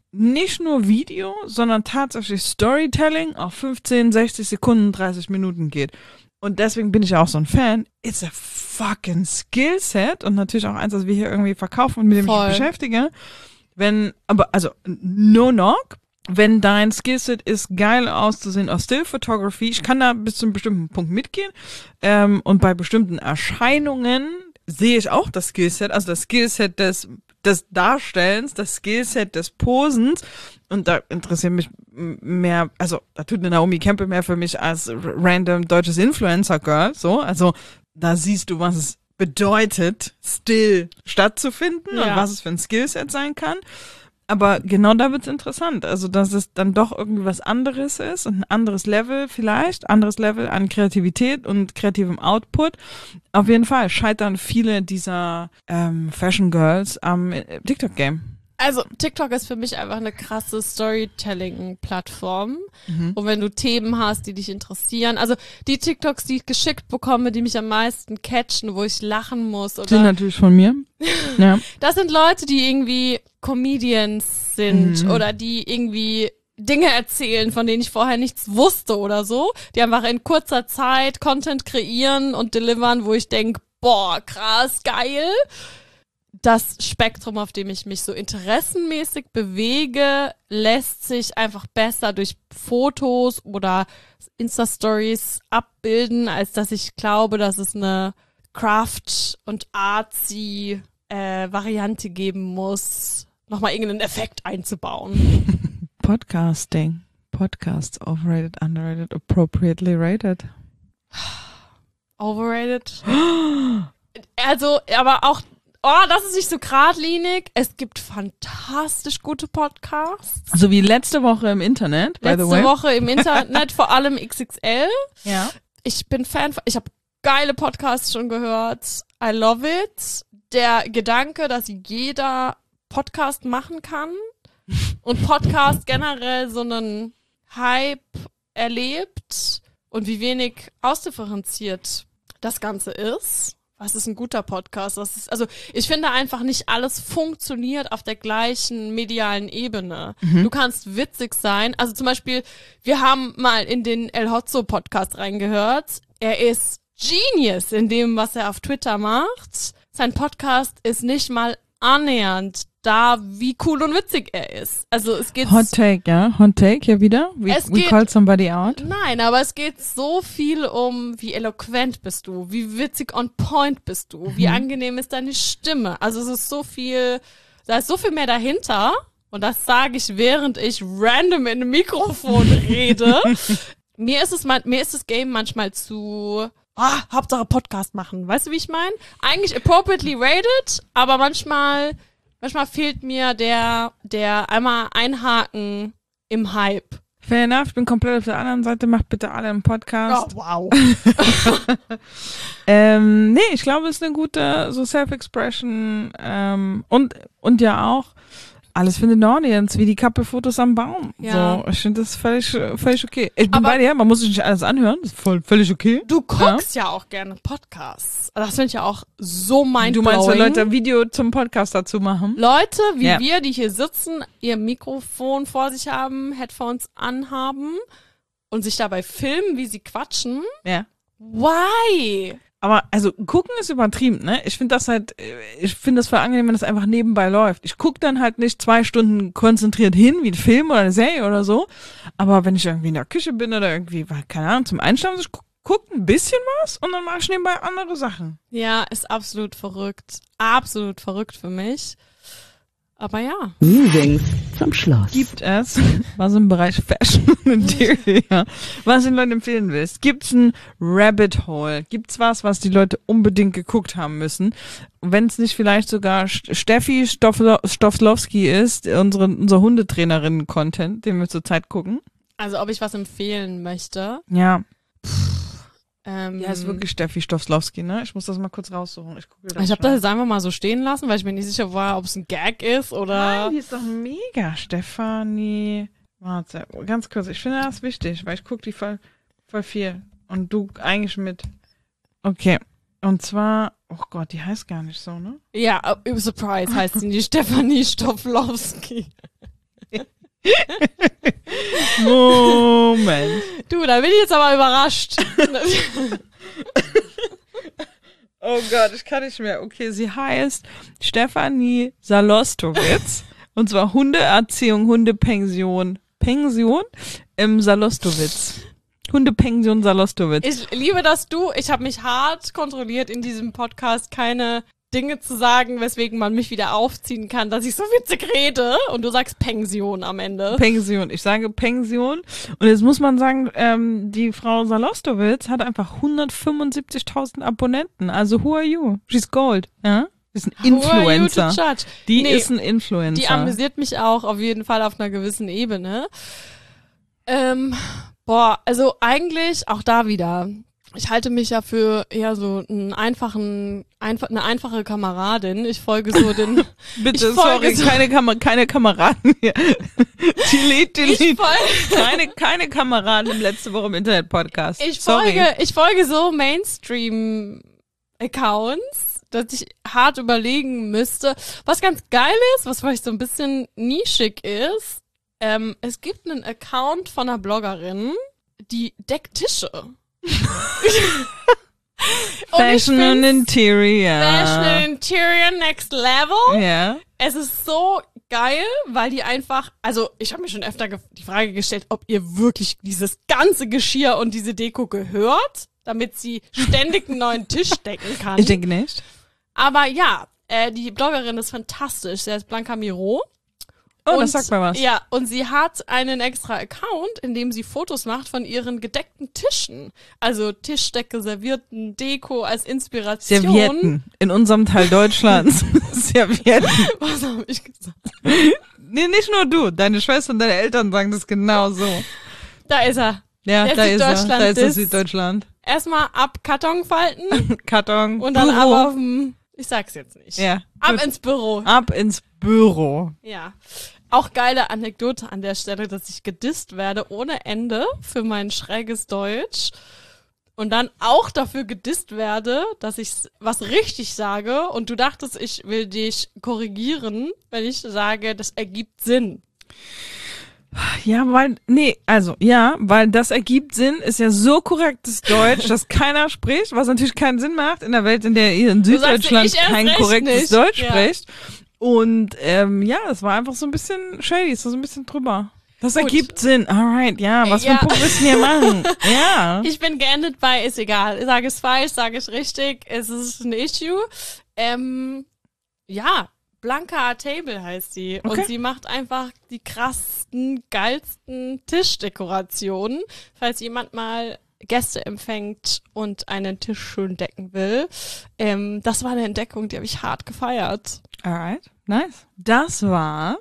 S1: nicht nur Video, sondern tatsächlich Storytelling auf fünfzehn, sechzig Sekunden, dreißig Minuten geht. Und deswegen bin ich auch so ein Fan. It's a fucking Skillset und natürlich auch eins, das wir hier irgendwie verkaufen und mit dem ich
S2: Voll.
S1: mich beschäftige. Wenn, aber, also, no knock, wenn dein Skillset ist, geil auszusehen aus Still Photography, ich kann da bis zu einem bestimmten Punkt mitgehen, ähm, und bei bestimmten Erscheinungen sehe ich auch das Skillset, also das Skillset des des Darstellens, das Skillset des Posens, und da interessiert mich mehr, also da tut eine Naomi Campbell mehr für mich als random deutsches Influencer-Girl, so, also da siehst du, was es bedeutet, still stattzufinden
S2: Ja.
S1: und was es für ein Skillset sein kann. Aber genau da wird's interessant, also dass es dann doch irgendwie was anderes ist und ein anderes Level vielleicht, anderes Level an Kreativität und kreativem Output. Auf jeden Fall scheitern viele dieser ähm, Fashion Girls am äh, TikTok-Game.
S2: Also TikTok ist für mich einfach eine krasse Storytelling-Plattform.
S1: Mhm.
S2: Und wenn du Themen hast, die dich interessieren, also die TikToks, die ich geschickt bekomme, die mich am meisten catchen, wo ich lachen muss,
S1: Sind
S2: oder
S1: natürlich von mir. Ja.
S2: das sind Leute, die irgendwie Comedians sind
S1: Mhm.
S2: oder die irgendwie Dinge erzählen, von denen ich vorher nichts wusste oder so, die einfach in kurzer Zeit Content kreieren und delivern, wo ich denke, boah, krass, geil. Das Spektrum, auf dem ich mich so interessenmäßig bewege, lässt sich einfach besser durch Fotos oder Insta-Stories abbilden, als dass ich glaube, dass es eine Craft- und artsy äh, Variante geben muss, nochmal irgendeinen Effekt einzubauen.
S1: Podcasting. Podcasts overrated, underrated, appropriately rated.
S2: Overrated. Also, aber auch, oh, das ist nicht so geradlinig. Es gibt fantastisch gute Podcasts.
S1: So wie letzte Woche im Internet, by
S2: Letzte
S1: the way.
S2: Woche im Internet, vor allem X X L.
S1: Ja.
S2: Ich bin Fan, von- ich habe geile Podcasts schon gehört. I love it. Der Gedanke, dass jeder Podcast machen kann und Podcast generell so einen Hype erlebt und wie wenig ausdifferenziert das Ganze ist. Was ist ein guter Podcast? Was ist, also ich finde einfach nicht alles funktioniert auf der gleichen medialen Ebene. Du kannst witzig sein. Also zum Beispiel, wir haben mal in den El Hotzo Podcast reingehört. Er ist Genius in dem, was er auf Twitter macht. Sein Podcast ist nicht mal annähernd da, wie cool und witzig er ist. Also es geht
S1: Hot Take, ja. Hot Take hier wieder. We,
S2: Es
S1: we
S2: geht-
S1: called somebody out.
S2: Nein, aber es geht so viel um, wie eloquent bist du, wie witzig on point bist du, wie angenehm ist deine Stimme. Also es ist so viel, da ist so viel mehr dahinter. Und das sage ich, während ich random in einem Mikrofon rede. Mir ist es man, mir ist das Game manchmal zu, ah, Hauptsache Podcast machen. Weißt du, wie ich meine? Eigentlich appropriately rated, aber manchmal, manchmal fehlt mir der, der einmal einhaken im Hype.
S1: Fair enough, ich bin komplett auf der anderen Seite. Macht bitte alle einen Podcast.
S2: wow.
S1: Ähm, nee, ich glaube, es ist eine gute so Self-Expression ähm, und und ja auch alles findet eine Audience, wie die Couple-Fotos am Baum.
S2: Ja.
S1: So, ich finde das völlig völlig okay. Ich bin
S2: Aber-
S1: bei dir, man muss sich nicht alles anhören, das ist voll völlig okay.
S2: Du guckst ja, auch gerne Podcasts. Das finde ich ja auch so mindblowing.
S1: Du meinst, wenn Leute ein Video zum Podcast dazu machen?
S2: Leute wie
S1: Ja.
S2: wir, die hier sitzen, ihr Mikrofon vor sich haben, Headphones anhaben und sich dabei filmen, wie sie quatschen.
S1: Ja.
S2: Why?
S1: Aber also gucken ist übertrieben, ne? Ich finde das halt, äh, ich finde das voll angenehm, wenn das einfach nebenbei läuft. Ich gucke dann halt nicht zwei Stunden konzentriert hin, wie ein Film oder eine Serie oder so. Aber wenn ich irgendwie in der Küche bin oder irgendwie, keine Ahnung, zum Einschlafen, ich guck, guck ein bisschen was und dann mache ich nebenbei andere Sachen.
S2: Ja, ist absolut verrückt. Absolut verrückt für mich. Aber ja.
S4: Musings zum Schluss.
S1: Gibt es, was im Bereich Fashion und Interior, was den Leuten empfehlen willst? Gibt's ein Rabbit Hole? Gibt's was, was die Leute unbedingt geguckt haben müssen? Wenn es nicht vielleicht sogar St- Steffi Stofflo- Stofflowski ist, unsere, unser Hundetrainerinnen-Content, den wir zurzeit gucken.
S2: Also ob ich was empfehlen möchte.
S1: Ja,
S2: Ähm,
S1: die heißt wirklich Steffi Stofflowski, ne? Ich muss das mal kurz raussuchen. Ich gucke
S2: Ich habe das jetzt einfach mal so stehen lassen, weil ich mir nicht sicher war, ob es ein Gag ist oder.
S1: Nein, die ist doch mega, Stefanie. Warte, ganz kurz. Ich finde das wichtig, weil ich gucke die voll, voll viel. Und du eigentlich mit. Okay. Und zwar, oh Gott, die heißt gar nicht so, ne?
S2: Ja, äh, Surprise heißt sie nicht Stefanie Stofflowski.
S1: Moment.
S2: Du, da bin ich jetzt aber überrascht.
S1: Oh Gott, ich kann nicht mehr. Okay, sie heißt Stefanie Salostowitz. Und zwar Hundeerziehung, Hundepension. Pension im Salostowitz. Hundepension Salostowitz.
S2: Ich liebe, dass du, ich habe mich hart kontrolliert in diesem Podcast, keine Dinge zu sagen, weswegen man mich wieder aufziehen kann, dass ich so witzig rede und du sagst Pension am Ende.
S1: Pension. Ich sage Pension. Und jetzt muss man sagen, ähm, die Frau Salostowitz hat einfach hundertfünfundsiebzigtausend Abonnenten. Also who are you? She's gold. Ja? Die ist ein Influencer.
S2: Who are you to judge?
S1: Die
S2: Nee,
S1: ist ein Influencer.
S2: Die amüsiert mich auch auf jeden Fall auf einer gewissen Ebene. Ähm, boah, also eigentlich auch da wieder. Ich halte mich ja für eher so einen einfachen, einfach, eine einfache Kameradin. Ich folge so den.
S1: Bitte,
S2: ich folge
S1: sorry,
S2: so,
S1: keine, Kam- keine Kameraden hier. delete, delete.
S2: Ich folge,
S1: Keine, keine Kameraden im letzte Woche im Internet-Podcast.
S2: ich
S1: Sorry.
S2: folge, ich folge so Mainstream-Accounts, dass ich hart überlegen müsste. Was ganz geil ist, was vielleicht so ein bisschen nischig ist, ähm, es gibt einen Account von einer Bloggerin, die deckt Tische.
S1: Fashion and Interior.
S2: Fashion and Interior Next Level.
S1: Ja.
S2: Es ist so geil, weil die einfach, also ich habe mir schon öfter ge- die Frage gestellt, ob ihr wirklich dieses ganze Geschirr und diese Deko gehört, damit sie ständig einen neuen Tisch decken kann.
S1: Ich denke nicht.
S2: Aber ja, äh, die Bloggerin ist fantastisch. Sie heißt Blanca Miro.
S1: Oh,
S2: und,
S1: das sagt mir was.
S2: Ja, und sie hat einen extra Account, in dem sie Fotos macht von ihren gedeckten Tischen. Also Tischdecke, Servietten, Deko als Inspiration.
S1: Servietten. In unserem Teil Deutschlands. Servietten.
S2: Was habe ich gesagt?
S1: Nee, nicht nur du. Deine Schwester und deine Eltern sagen das genau so.
S2: Da ist er.
S1: Ja,
S2: Der
S1: da ist er.
S2: Süddeutschland
S1: Da ist das
S2: ist-
S1: Süddeutschland.
S2: Erstmal ab Karton falten
S1: Karton.
S2: und dann
S1: Büro.
S2: ab auf dem, ich sag's jetzt nicht.
S1: Ja.
S2: Ab
S1: gut.
S2: ins Büro.
S1: Ab ins Büro.
S2: Ja. Auch geile Anekdote an der Stelle, dass ich gedisst werde ohne Ende für mein schräges Deutsch und dann auch dafür gedisst werde, dass ich was richtig sage und du dachtest, ich will dich korrigieren, wenn ich sage, das ergibt Sinn.
S1: Ja, weil, nee, also, ja, weil das ergibt Sinn, ist ja so korrektes Deutsch, dass keiner spricht, was natürlich keinen Sinn macht in der Welt, in der ihr in
S2: Du sagst,
S1: Süddeutschland
S2: ich erst
S1: kein
S2: recht
S1: korrektes
S2: nicht.
S1: Deutsch
S2: Ja.
S1: spricht. Und, ähm, ja, es war einfach so ein bisschen shady, es war so ein bisschen drüber. Das
S2: Gut.
S1: ergibt Sinn. Alright, ja, was
S2: Ja.
S1: für einen Punkt müssen wir machen? Ja.
S2: Ich bin geendet bei, ist egal. Sage es falsch, sage es richtig, es ist ein Issue. Ähm, ja, Blanca Table heißt sie.
S1: Okay.
S2: Und sie macht einfach die krassesten, geilsten Tischdekorationen. Falls jemand mal Gäste empfängt und einen Tisch schön decken will. Ähm, das war eine Entdeckung, die habe ich hart gefeiert.
S1: Alright, nice. Das war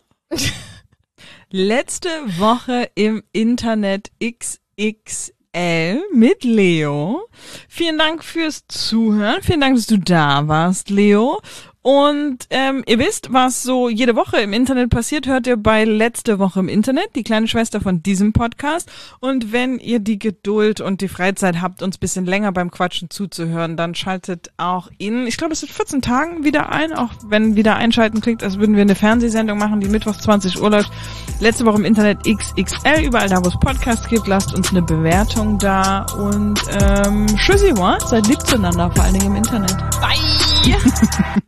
S1: letzte Woche im Internet X X L mit Leo. Vielen Dank fürs Zuhören. Vielen Dank, dass du da warst, Leo. Und ähm, ihr wisst, was so jede Woche im Internet passiert, hört ihr bei Letzte Woche im Internet, die kleine Schwester von diesem Podcast. Und wenn ihr die Geduld und die Freizeit habt, uns ein bisschen länger beim Quatschen zuzuhören, dann schaltet auch in, ich glaube, es sind vierzehn Tagen wieder ein, auch wenn wieder einschalten klingt, als würden wir eine Fernsehsendung machen, die mittwochs zwanzig Uhr läuft. Letzte Woche im Internet X X L, überall da, wo es Podcasts gibt. Lasst uns eine Bewertung da und ähm, tschüssi, wa? Seid lieb zueinander, vor allen Dingen im Internet.
S2: Bye!